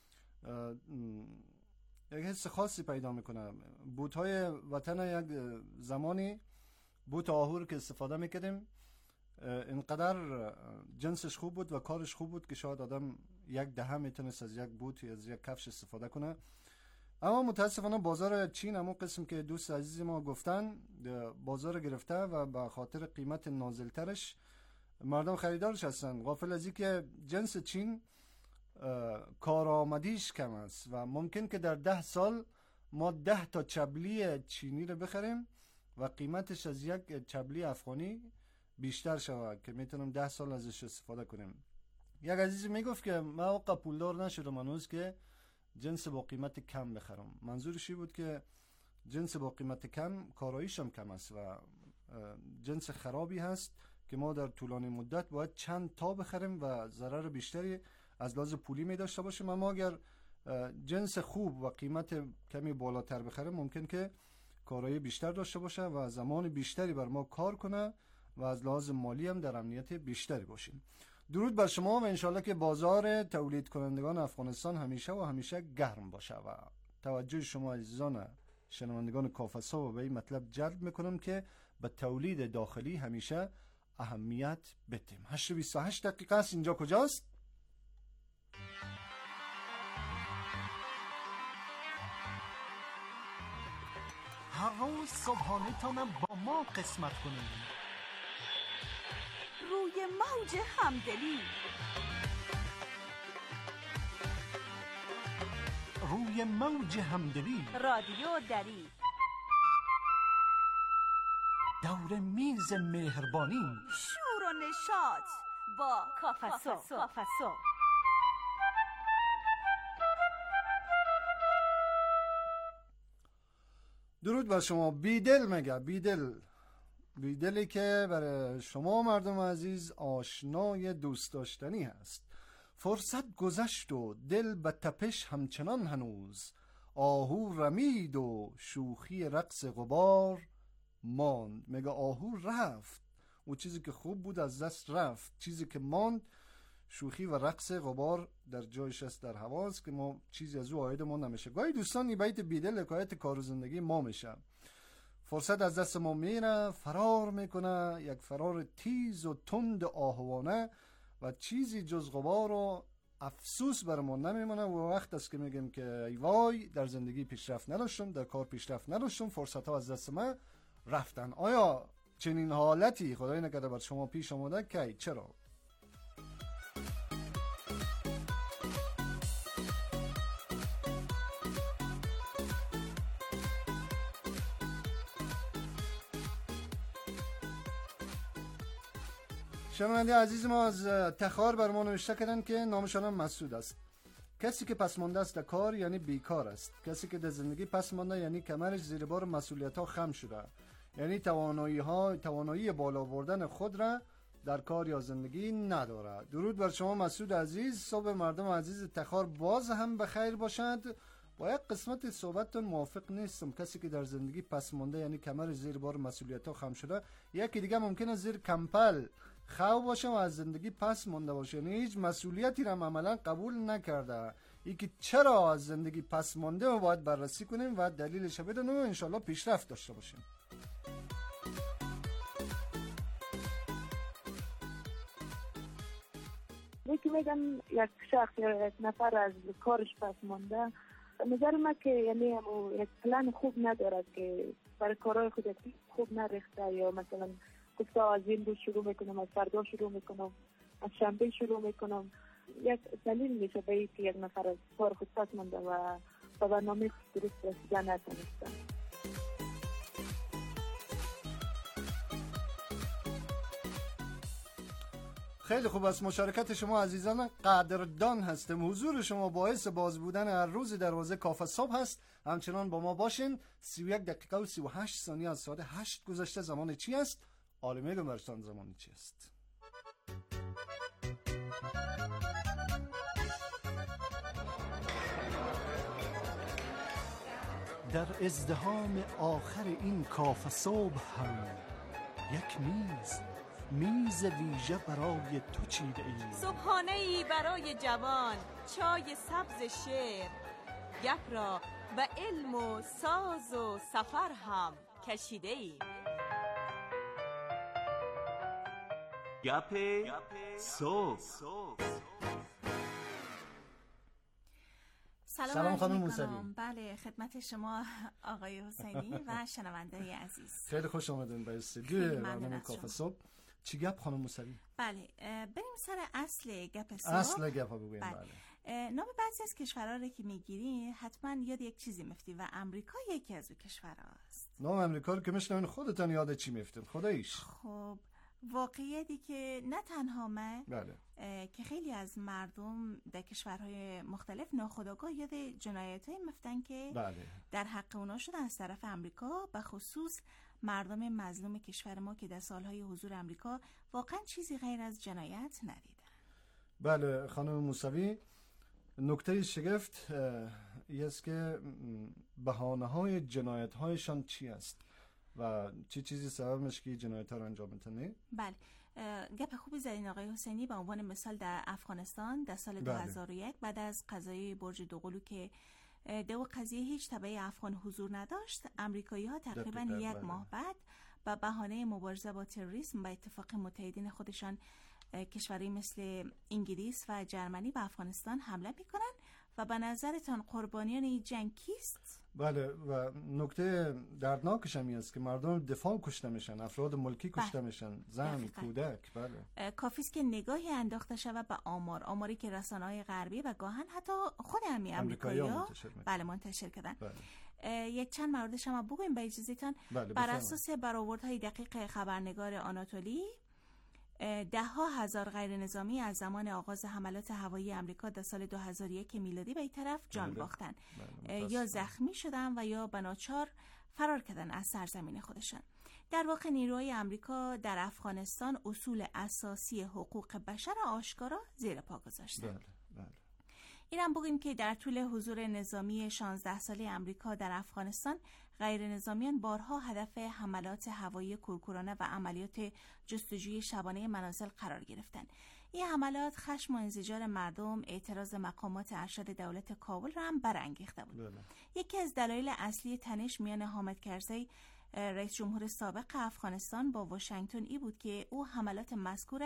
یک حس خاصی پیدا میکنه. بوت های وطن یک زمانی بوت آهور که استفاده میکردیم اینقدر جنسش خوب بود و کارش خوب بود که شاید آدم یک دهه میتونست از یک بوت یا از یک کفش استفاده کنه. اما متاسفانه بازار چین، همون قسم که دوست عزیز ما گفتن، بازار گرفته و به خاطر قیمت نازلترش مردم خریدارش هستن، غافل از اینکه جنس چین کارآمدیش کم است و ممکن که در 10 سال ما 10 تا چبلی چینی رو بخریم و قیمتش از یک چبلی افغانی بیشتر شود که میتونم 10 سال ازش استفاده کنیم. یک عزیزی میگفت که من واقعا پولدار نشدم هنوز که جنس با قیمت کم بخرم. منظورشی بود که جنس با قیمت کم کاراییش هم کم است و جنس خرابی هست که ما در طولانی مدت باید چند تا بخریم و ضرر بیشتری از لحاظ پولی می داشته باشیم. اما اگر جنس خوب و قیمت کمی بالاتر بخریم ممکن که کارایی بیشتر داشته باشه و زمان بیشتری بر ما کار کنه و از لحاظ مالی هم در امنیت بیشتری باشیم. درود بر شما و انشالله که بازار تولید کنندگان افغانستان همیشه و همیشه گرم باشه و توجه شما عزیزان شنوندگان کافسا و به این مطلب جلب میکنم که به تولید داخلی همیشه اهمیت بدیم. 8:28 دقیقه است. اینجا کجاست؟ هر روز صبحانه تانم با ما قسمت کنیم. روی موج همدلی، روی موج همدلی، رادیو دری، دور میز مهربانی، شور و نشاط با کافسو. درود بر شما. بیدل مگه بیدلی که برای شما مردم عزیز آشنای دوست داشتنی هست. فرصت گذشت و دل به تپش همچنان هنوز، آهو رمید و شوخی رقص غبار ماند. میگه آهو رفت، او چیزی که خوب بود از دست رفت، چیزی که ماند شوخی و رقص غبار در جایش است در حواس که ما چیزی از او عاید ما نمیشه. گاهی دوستان این بیت بیدل حکایت کار و زندگی ما میشه. فرصت از دست ما میره، فرار میکنه، یک فرار تیز و تند آهوانه و چیزی جز غبار و افسوس برمون نمیمونه و وقت است که میگیم که ای وای در زندگی پیشرفت نداشتم، در کار پیشرفت نداشتم، فرصت ها از دست من رفتن. آیا چنین حالتی خدای نکرده بر شما پیش آمده که چرا؟ شنونده عزیز ما از تخار بر ما نوشته کردن که نامشان هم مسعود است. کسی که پسمانده است در کار یعنی بیکار است. کسی که در زندگی پسمانده یعنی کمرش زیر بار مسئولیت ها خم شده، یعنی توانایی بالا بردن خود را در کار یا زندگی نداره. درود بر شما مسعود عزیز. صبح مردم عزیز تخار باز هم بخیر باشد. با یک قسمت صحبتتون موافق نیستم. کسی که در زندگی پسمانده یعنی کمرش زیر بار مسئولیت ها خم شده، یکی دیگه ممکنه زیر کمپل خو باشه و از زندگی پس مونده باشه، یعنی هیچ مسئولیتی را عملا قبول نکرده. اینکه چرا از زندگی پس مونده و باید بررسی کنیم و دلیلش بدونیم و انشالله پیشرفت داشته باشیم. یکی میگم یک شخص یا یک نفر از کارش پس مونده، نظر من که یعنی یک پلان خوب نداره که برای کارهای خود خوب نریخته، یا مثلا گفته از این روز شروع میکنم، از فردا شروع میکنم، از شنبه شروع میکنم. یک دلیل میشه به اینکه یک نفر از کار خود پس مونده و به برنامه خود درست رسیدن نتونسته. خیلی خوب است. مشارکت شما عزیزان قدردان هستم. حضور شما باعث باز بودن هر روز دروازه کافه صبح هست. همچنان با ما باشین. 31 دقیقه و 38 ثانیه از ساعت 8 گذشته. زمان چی است؟ عالمه گمرشتان زمان چی است؟ در ازدحام آخر این کافه صبح هم یک میز ویژه برای تو چیده ایم. صبحانه‌ای برای جوان، چای سبز شعر، گپ را به علم و ساز و سفر هم کشیده ایم. گپ صبح. سلام خانم موسوی. بله، خدمت شما آقای حسینی و شنونده عزیز. خیلی خوش آمدین به استودیو برنامه کافه صبح. چی گپ خانم موسوی؟ بله، بریم سر اصل گپ صبح. اصل گپ بگویم. بله. نام بعضی از کشورها رو که میگیری حتما یاد یک چیزی میفتی و امریکا یکی از اون کشورها است. نام امریکا رو که میشنوین خودتون یاد چی میفتین؟ خداییش. خب واقعیتی که نه تنها من، بله، که خیلی از مردم در کشورهای مختلف ناخودآگاه یاد جنایت‌هایی میفتن که بله، در حق اونا شده از طرف امریکا، به خصوص مردم مظلوم کشور ما که در سالهای حضور امریکا واقعا چیزی غیر از جنایت ندیدن. بله خانم موسوی، نکته شگفت این است که بهانه‌های جنایت‌هایشان چی است و چه چیزی سبب میشه که جنایت‌ها رو انجام میدن؟ بله، گپ خوبی زدین آقای حسینی. به عنوان مثال در افغانستان در سال 2001 بعد از قضیه برج دوقلو که در قضیه هیچ تبعی افغان حضور نداشت، امریکایی‌ها تقریباً یک ماه بعد به بهانه مبارزه با تروریسم به اتفاق متحدین خودشان کشوری مثل انگلیس و جرمنی به افغانستان حمله میکنن و به نظرتان قربانیان این جنگ کیست؟ بله، و نکته دردناکش هم است که مردم دفاع کشته میشن، افراد ملکی کشته میشن، زن، کودک. بله، کافیست که نگاهی انداخته شود به آماری که رسانه‌های غربی و گاهن حتی خود امریکایی‌ها منتشر کردن. بله. یک چند موردش هم بگویم به اجازهتان. بله، بر اساس برآوردهای دقیق خبرنگار آناتولی، 10,000 غیر نظامی از زمان آغاز حملات هوایی امریکا در سال 2001 میلادی به این طرف جان باختن، یا زخمی شدن و یا به ناچار فرار کردن از سرزمین خودشان. در واقع نیروهای امریکا در افغانستان اصول اساسی حقوق بشر آشکارا زیر پا گذاشتند. اینم بگیم که در طول حضور نظامی 16 ساله امریکا در افغانستان، غیر نظامیان بارها هدف حملات هوایی کورکورانه و عملیات جستجوی شبانه منازل قرار گرفتند. این حملات خشم و انزجار مردم، اعتراض مقامات ارشد دولت کابل را هم برانگیخته بود. یکی از دلایل اصلی تنش میان حامد کرزی، رئیس جمهور سابق افغانستان، با واشنگتن ای بود که او حملات مذکور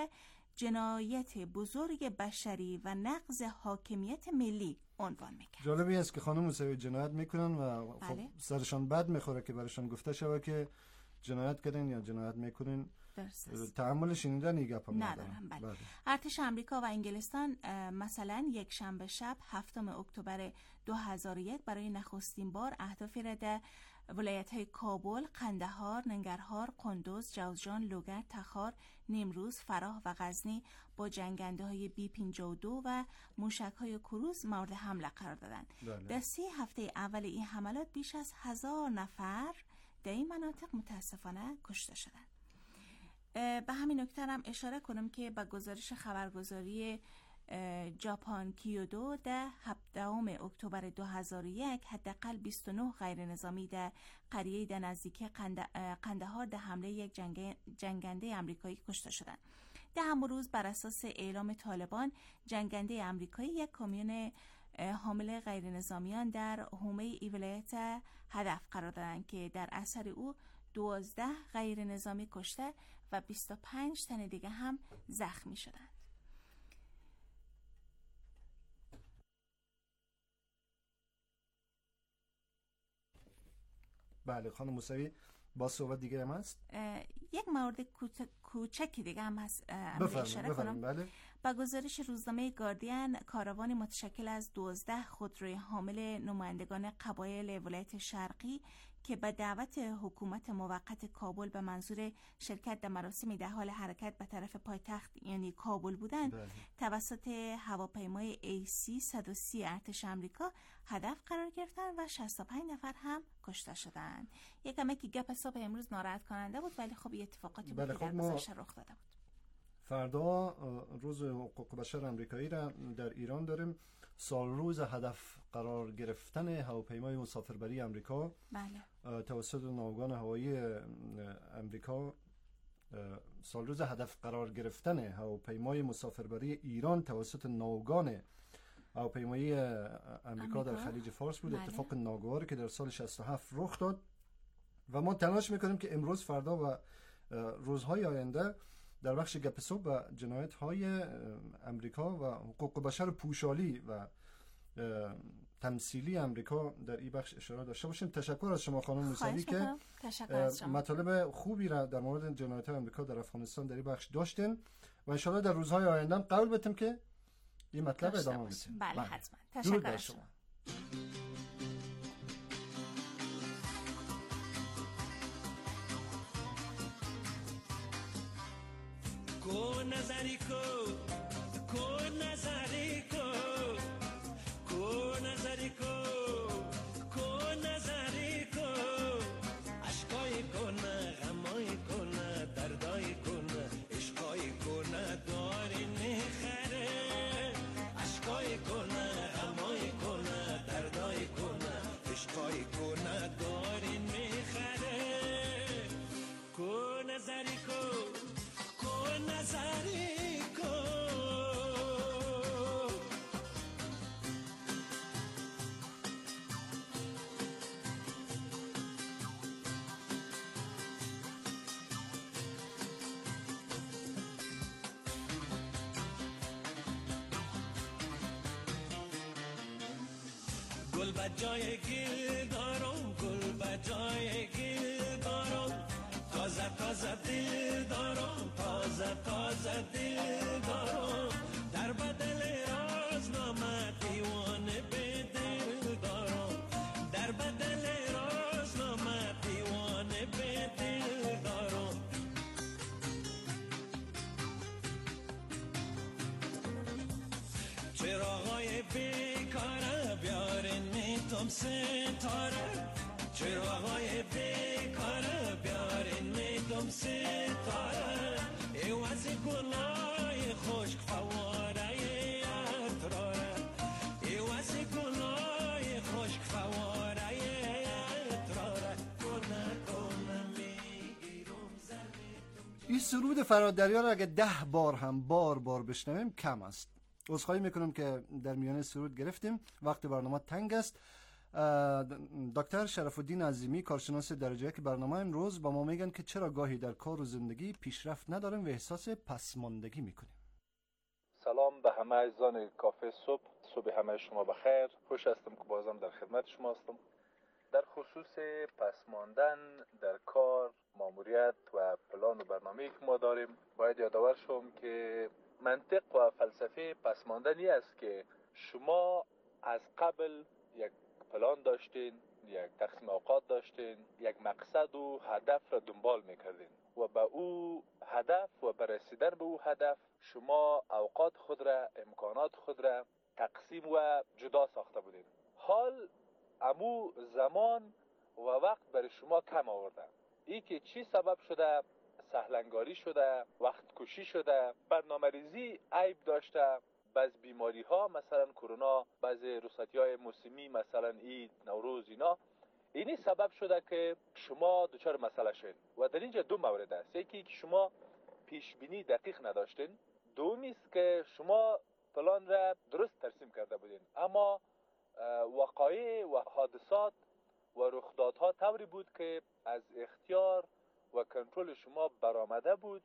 جنایت بزرگ بشری و نقض حاکمیت ملی عنوان میکنه. جالبی است که خانم موسوی جنایت میکنن و خب سرشان بد میخوره که برایشان گفته شود که جنایت کردن یا جنایت میکنن. تحمل شنیدن این گپ ندارم. بله. ارتش آمریکا و انگلستان مثلا یک شنبه شب 7 اکتبر 2001 برای نخستین بار اهدافی را در ولایت‌های کابل، قندهار، ننگرهار، قندوز، جوزجان، لوگر، تخار، نیمروز، فراه و غزنی با جنگنده‌های B-52 و موشک‌های کروز مورد حمله قرار دادند. در 3 هفته اول این حملات بیش از 1000 نفر در این مناطق متاسفانه کشته شدند. به همین نکته هم اشاره کنم که با گزارش خبرگزاری ژاپن کیودو در 17 اکتبر 2001 حداقل 29 غیر نظامی در قریه در نزدیکی قندهار در حمله یک جنگنده آمریکایی کشته شدند. در همون روز بر اساس اعلام طالبان جنگنده آمریکایی یک کامیون حامل غیر نظامیان در حومه ای ولایت هدف قرار دادند که در اثر او 12 غیر نظامی کشته و 25 تن دیگه هم زخمی شدند. بله خانم موسوی با صحبت دیگه هم هست؟ یک مورد کوچکی دیگه هم هست اشاره کنم. بله. با گزارش روزنامه گاردین کاروانی متشکل از 12 خودروی حامل نمایندگان قبایل ولایت شرقی که به دعوت حکومت موقت کابل به منظور شرکت در مراسمی در حال حرکت به طرف پایتخت یعنی کابل بودند توسط هواپیمای AC-130 ارتش آمریکا هدف قرار گرفتند و 65 نفر هم کشته شدند. یکم که گپ صبح امروز ناراحت کننده بود ولی خب اتفاقاتی بود که در گذشته رخ داده بود. فردا روز حقوق بشر آمریکایی را در ایران داریم. سال روز هدف قرار گرفتن هواپیمای مسافربری آمریکا توسط ناوگان هوایی آمریکا، سال روز هدف قرار گرفتن هواپیمای مسافربری ایران توسط ناوگان هواپیمایی آمریکا در خلیج فارس بود. اتفاق ناگواری که در سال 67 رخ داد و ما تلاش میکنیم که امروز، فردا و روزهای آینده در بخش گپ صبح و جنایت‌های آمریکا و حقوق بشر پوشالی و تمثیلی آمریکا در این بخش اشاره داشته باشیم. تشکر از شما خانم موسوی که مطالب خوبی را در مورد جنایت‌های آمریکا در افغانستان در این بخش داشتین و ان شاءالله در روزهای آینده قبول بتیم که این مطلب ادامه بدیم. بله حتما. تشکر از شما. کو نظری کو نظری کو نظری کو نظری کو عشقای کنه غمای کنه دردای کنه عشقای کنه داری نخره عشقای کنه غمای کنه دردای کنه عشقای کنه داری نخره کو نظری کو نظری کو گل بجای گل دارم گل بجای گل دارم تازه تازه دل دارم تازه تازه دل دارم در بدل رازنامه دیوانه به دل دارم در بدل رازنامه دیوانه به دل دارم چراغای بیکاره بیارین میتم ستاره چراغای بیکاره بیارین میتم ستاره ایواز گلای خشک فواره اتراره ایواز گلای خشک فواره اتراره کنه کنه میگیرم زمین. این سرود فرادریا را اگه 10 بار هم بار بشنویم کم است. عذرخواهی میکنم که در میانه سرود گرفتیم، وقت برنامه تنگ است. دکتر شرف الدین عظیمی کارشناس درجه یک برنامه امروز با ما میگن که چرا گاهی در کار و زندگی پیشرفت نداریم و احساس پسماندگی میکنیم. سلام به همه عزیزان کافه صبح همه شما بخیر. خوش هستم که بازم در خدمت شما هستم. در خصوص پسماندن در کار، ماموریت و پلان و برنامه‌ای که ما داریم، باید یادآور شم که منطق و فلسفه پسماندنی است که شما از قبل یک پلان داشتین، یک تقسیم اوقات داشتین، یک مقصد و هدف را دنبال میکردین و به او هدف و بررسیدن به او هدف شما اوقات خود را، امکانات خود را تقسیم و جدا ساخته بودین. حال امو زمان و وقت برای شما کم آورده. ای که چی سبب شده؟ سهلنگاری شده، وقت کشی شده، برنامه ریزی عیب داشته، بعض بیماری ها مثلا کرونا، بعض رخصتی های موسمی مثلا عید، نوروز، اینی سبب شده که شما دچار مسئله شدین. و در اینجا دو مورد است. یکی که شما پیش بینی دقیق نداشتین، دومی است که شما پلان را درست ترسیم کرده بودین اما وقایع و حادثات و رخدادها طوری بود که از اختیار و کنترل شما برآمده بود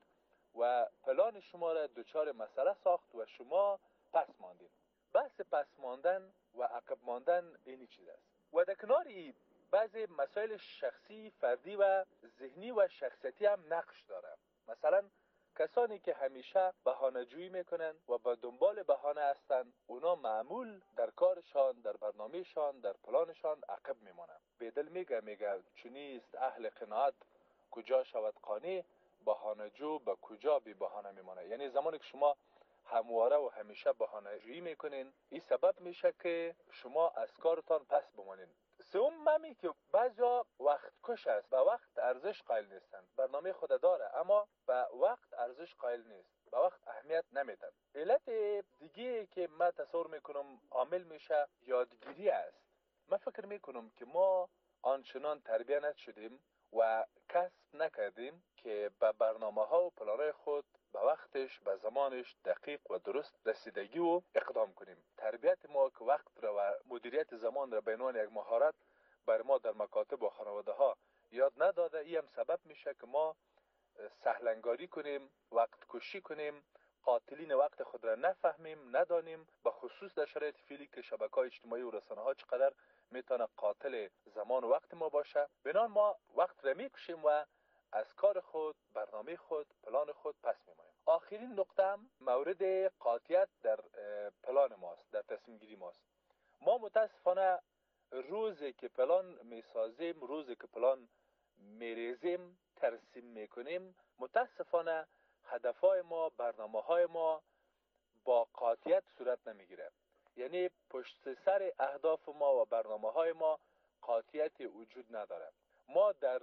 و پلان شما را دچار مسئله ساخت و شما پس ماندین. بحث پس ماندن و عقب ماندن اینی چیز است. و در کنار بعضی مسائل شخصی، فردی و ذهنی و شخصیتی هم نقش داره. مثلا کسانی که همیشه بهانه‌جویی میکنن و به دنبال بهانه هستن، اونا معمول در کارشان، در برنامهشان، در پلانشان عقب میمونن. بدل میگه چونیست اهل قناعت کجا شود قانع، بهانه‌جو به کجا بی بهانه میمونه. یعنی زمانی که شما همواره و همیشه بهانه‌جویی میکنین، این سبب میشه که شما از کارتان پس بمانین. سوم ممی که بعضا وقت کش است، به وقت ارزش قائل نیستن. برنامه خود داره اما به وقت ارزش قائل نیست، به وقت اهمیت نمیدن. علت دیگه که من تصور میکنم عامل میشه یادگیری است. من فکر میکنم که ما آنچنان تربیت نشدیم و کسب نکردیم که به برنامه ها و پلان‌های خود به وقتش، به زمانش دقیق و درست رسیدگی و اقدام کنیم. تربیت ما که وقت را و مدیریت زمان را به عنوان یک مهارت بر ما در مکاتب و خانواده ها یاد نداده، این هم سبب میشه که ما سهلنگاری کنیم، وقت کشی کنیم، قاتلین وقت خود را نفهمیم، ندانیم، به خصوص در شرایط فعلی که شبکه‌های اجتماعی و رسانه ها چقدر میتونه قاتل زمان و وقت ما باشه. بنان ما وقت را میکشیم و از کار خود، برنامه خود، پلان خود پس میمانیم. آخرین نقطه هم مورد قاطعیت در پلان ماست، در تصمیم گیری ماست. ما متاسفانه روزی که پلان میسازیم، روزی که پلان میریزیم، ترسیم میکنیم، متاسفانه هدفهای ما، برنامه‌های ما با قاطعیت صورت نمیگیره. یعنی پشت سر اهداف ما و برنامه‌های ما قاطعیت وجود نداره. ما در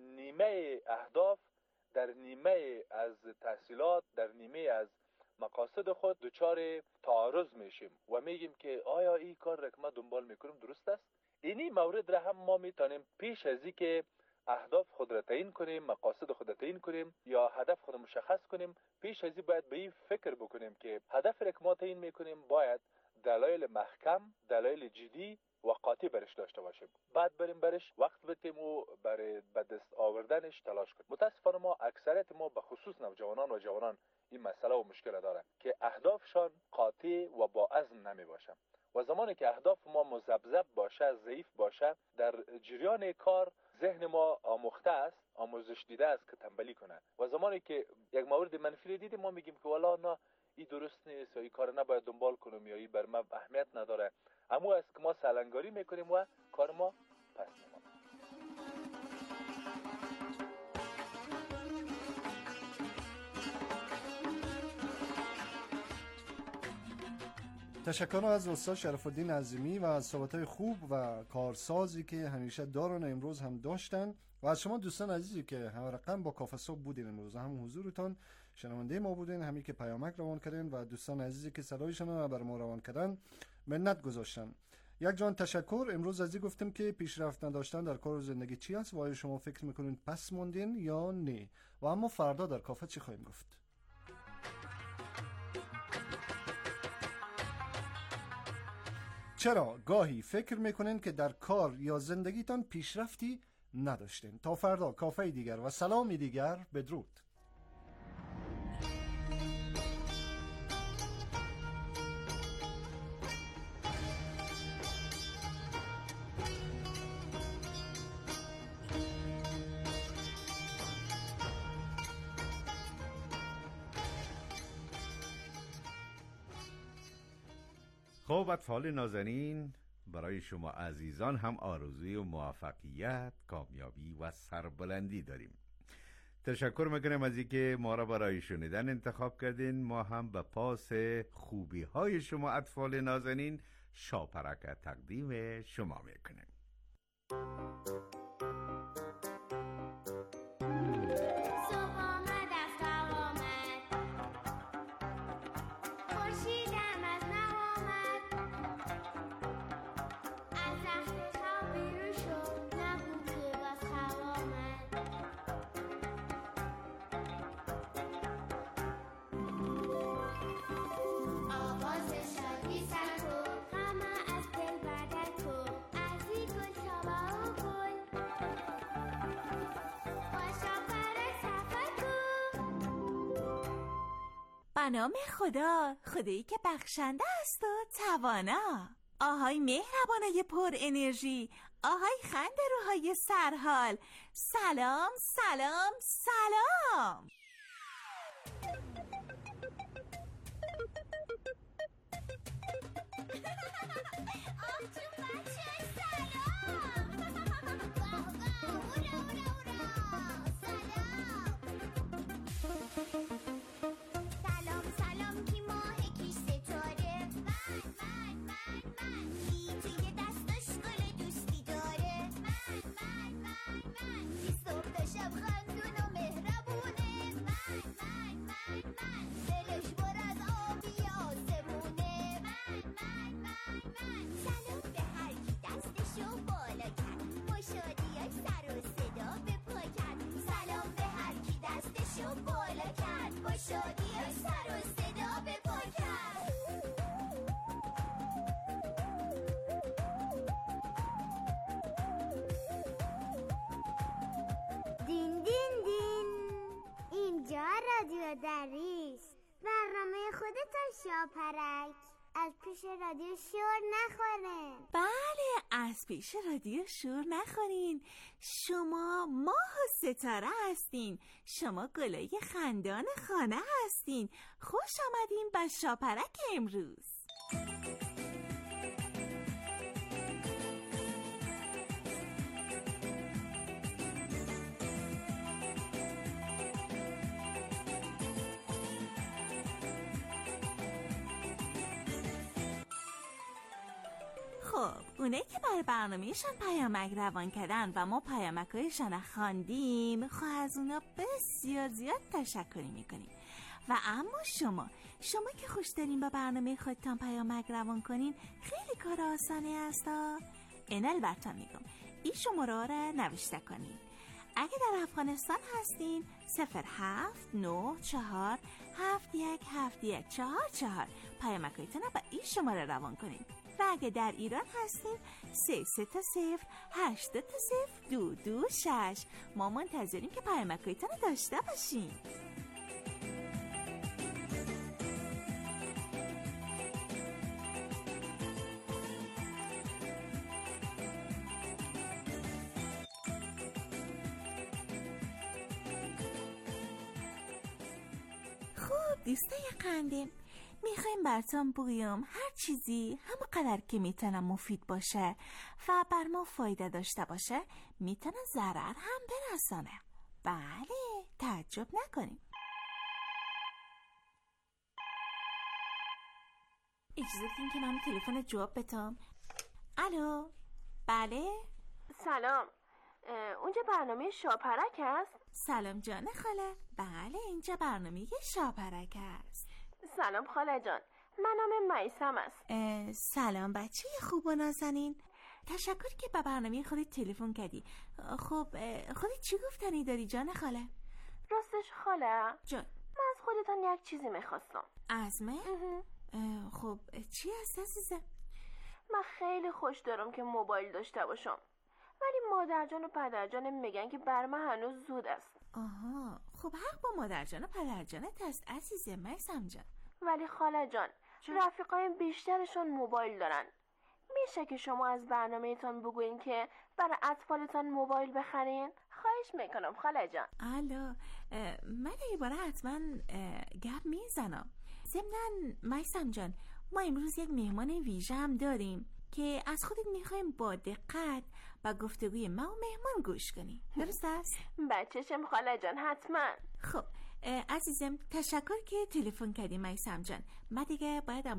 نیمه اهداف، در نیمه از تحصیلات، در نیمه از مقاصد خود دچار تعارض میشیم و میگیم که آیا این کار را که ما دنبال میکنیم درست است؟ اینی مورد را هم ما میتونیم پیش از این که اهداف خود را تعیین کنیم، مقاصد خود را تعیین کنیم یا هدف خود مشخص کنیم، پیش از این باید به این فکر بکنیم که هدف را که ما تعیین میکنیم باید دلایل محکم، دلایل جدی و قاطع برش داشته باشیم. بعد بریم برش وقت بدیم و برای به دست آوردنش تلاش کنیم. متاسفانه ما اکثریت ما به خصوص نوجوانان و جوانان این مسئله و مشکل داره که اهدافشان قاطع و با عزم نمی باشه. و زمانی که اهداف ما مذبذب باشه، ضعیف باشه، در جریان کار ذهن ما آموخته است، آموزش دیده است که تنبلی کنه. و زمانی که یک مورد منفی دیدیم ما میگیم که والا نه این درست نیست یا این کار نباید دنبال کنم یا این بر ما اهمیت نداره. اما است که ما سهلنگاری میکنیم و کار ما پس میمونه. تشکر از استاد شرف الدین عظیمی و از صحبت‌های خوب و کارسازی که همیشه دارن امروز هم داشتن و از شما دوستان عزیزی که هم رقم با کافه صبح بودین امروز، هم حضورتون شنونده ما بودین، همین که پیامک روان کردین و دوستان عزیزی که صدایشون رو بر ما روان کردن منت گذاشتن. یک جان تشکر. امروز از این گفتیم که پیشرفت نداشتن در کار و زندگی چی است و آیا شما فکر میکنین پس موندین یا نه، و اما فردا در کافه چی خواهیم گفت. چرا گاهی فکر میکنین که در کار یا زندگیتان پیشرفتی نداشتین؟ تا فردا کافه دیگر و سلامی دیگر، بدرود. خب اطفال نازنین، برای شما عزیزان هم آرزوی و موفقیت، کامیابی و سربلندی داریم. تشکر میکنم از اینکه ما را برای شنیدن انتخاب کردین. ما هم به پاس خوبی های شما اطفال نازنین شاپرک تقدیم شما میکنیم. به نام خدا، خدایی که بخشنده است و توانا. آهای مهربانای پر انرژی، آهای خنده روهای سرحال، سلام سلام سلام. رادیو دریس، برنامه خودتان شاپرک. از پیش رادیو شور نخورین. بله، از پیش رادیو شور نخورین. شما ماه و ستاره هستین، شما گلای خندان خانه هستین. خوش آمدین به شاپرک امروز. خب اونایی که برای برنامهشان پیامک روان کردن و ما پیامکایشان خواندیم، خب از اونا بسیار زیاد تشکری میکنیم. و اما شما که خوش دارین با برنامه خودتان پیامک روان کنین، خیلی کار آسانی هستا. اینال براتون میگم، این شماره ها را نوشته کنین. اگه در افغانستان هستین 07947177144 پیامکایتون را با این شماره روان کنین. و اگه در ایران هستین 3308202226. ما منتظریم که پیامکایتون رو داشته باشین. خوب دوستای قندیم، میخوایم براتون بگویم هر چیزی همونقدر که میتونه مفید باشه و بر ما فایده داشته باشه میتونه ضرر هم برسانه. بله، تعجب نکنیم. اجازه بدین که من تلفن جواب بدم. الو، بله؟ سلام، اونجا برنامه شاپرک هست؟ سلام جان خاله، بله اینجا برنامه شاپرک هست. سلام خاله جان، من نام میثم است. سلام بچه خوب و نازنین، تشکر که به برنامه خودت تلفن کردی. خب خودت چی گفتنی داری جان خاله؟ راستش خاله جان، من از خودتان یک چیزی میخواستم. از من؟ خب چی هست عزیزم؟ من خیلی خوش دارم که موبایل داشته باشم، ولی مادرجان و پدرجانم میگن که بر من هنوز زود است. آها، خب حق با مادرجان و پدرجانت هست عزیزم میثم جان. ولی خاله جان، رفیقایم بیشترشون موبایل دارن. میشه که شما از برنامه‌تان بگوین که برای اطفالتان موبایل بخرین؟ خواهش میکنم خاله جان. الا من یه باره حتما گپ میزنم. ضمناً میثم جان، ما امروز یک مهمان ویژه هم داریم که از خودت میخوایم با دقت با گفتگوی ما و مهمان گوش کنی. درست است؟ بچه‌شم خاله جان، حتما. خب عزیزم، تشکر که تلفن کردی میثم جان. ما دیگه باید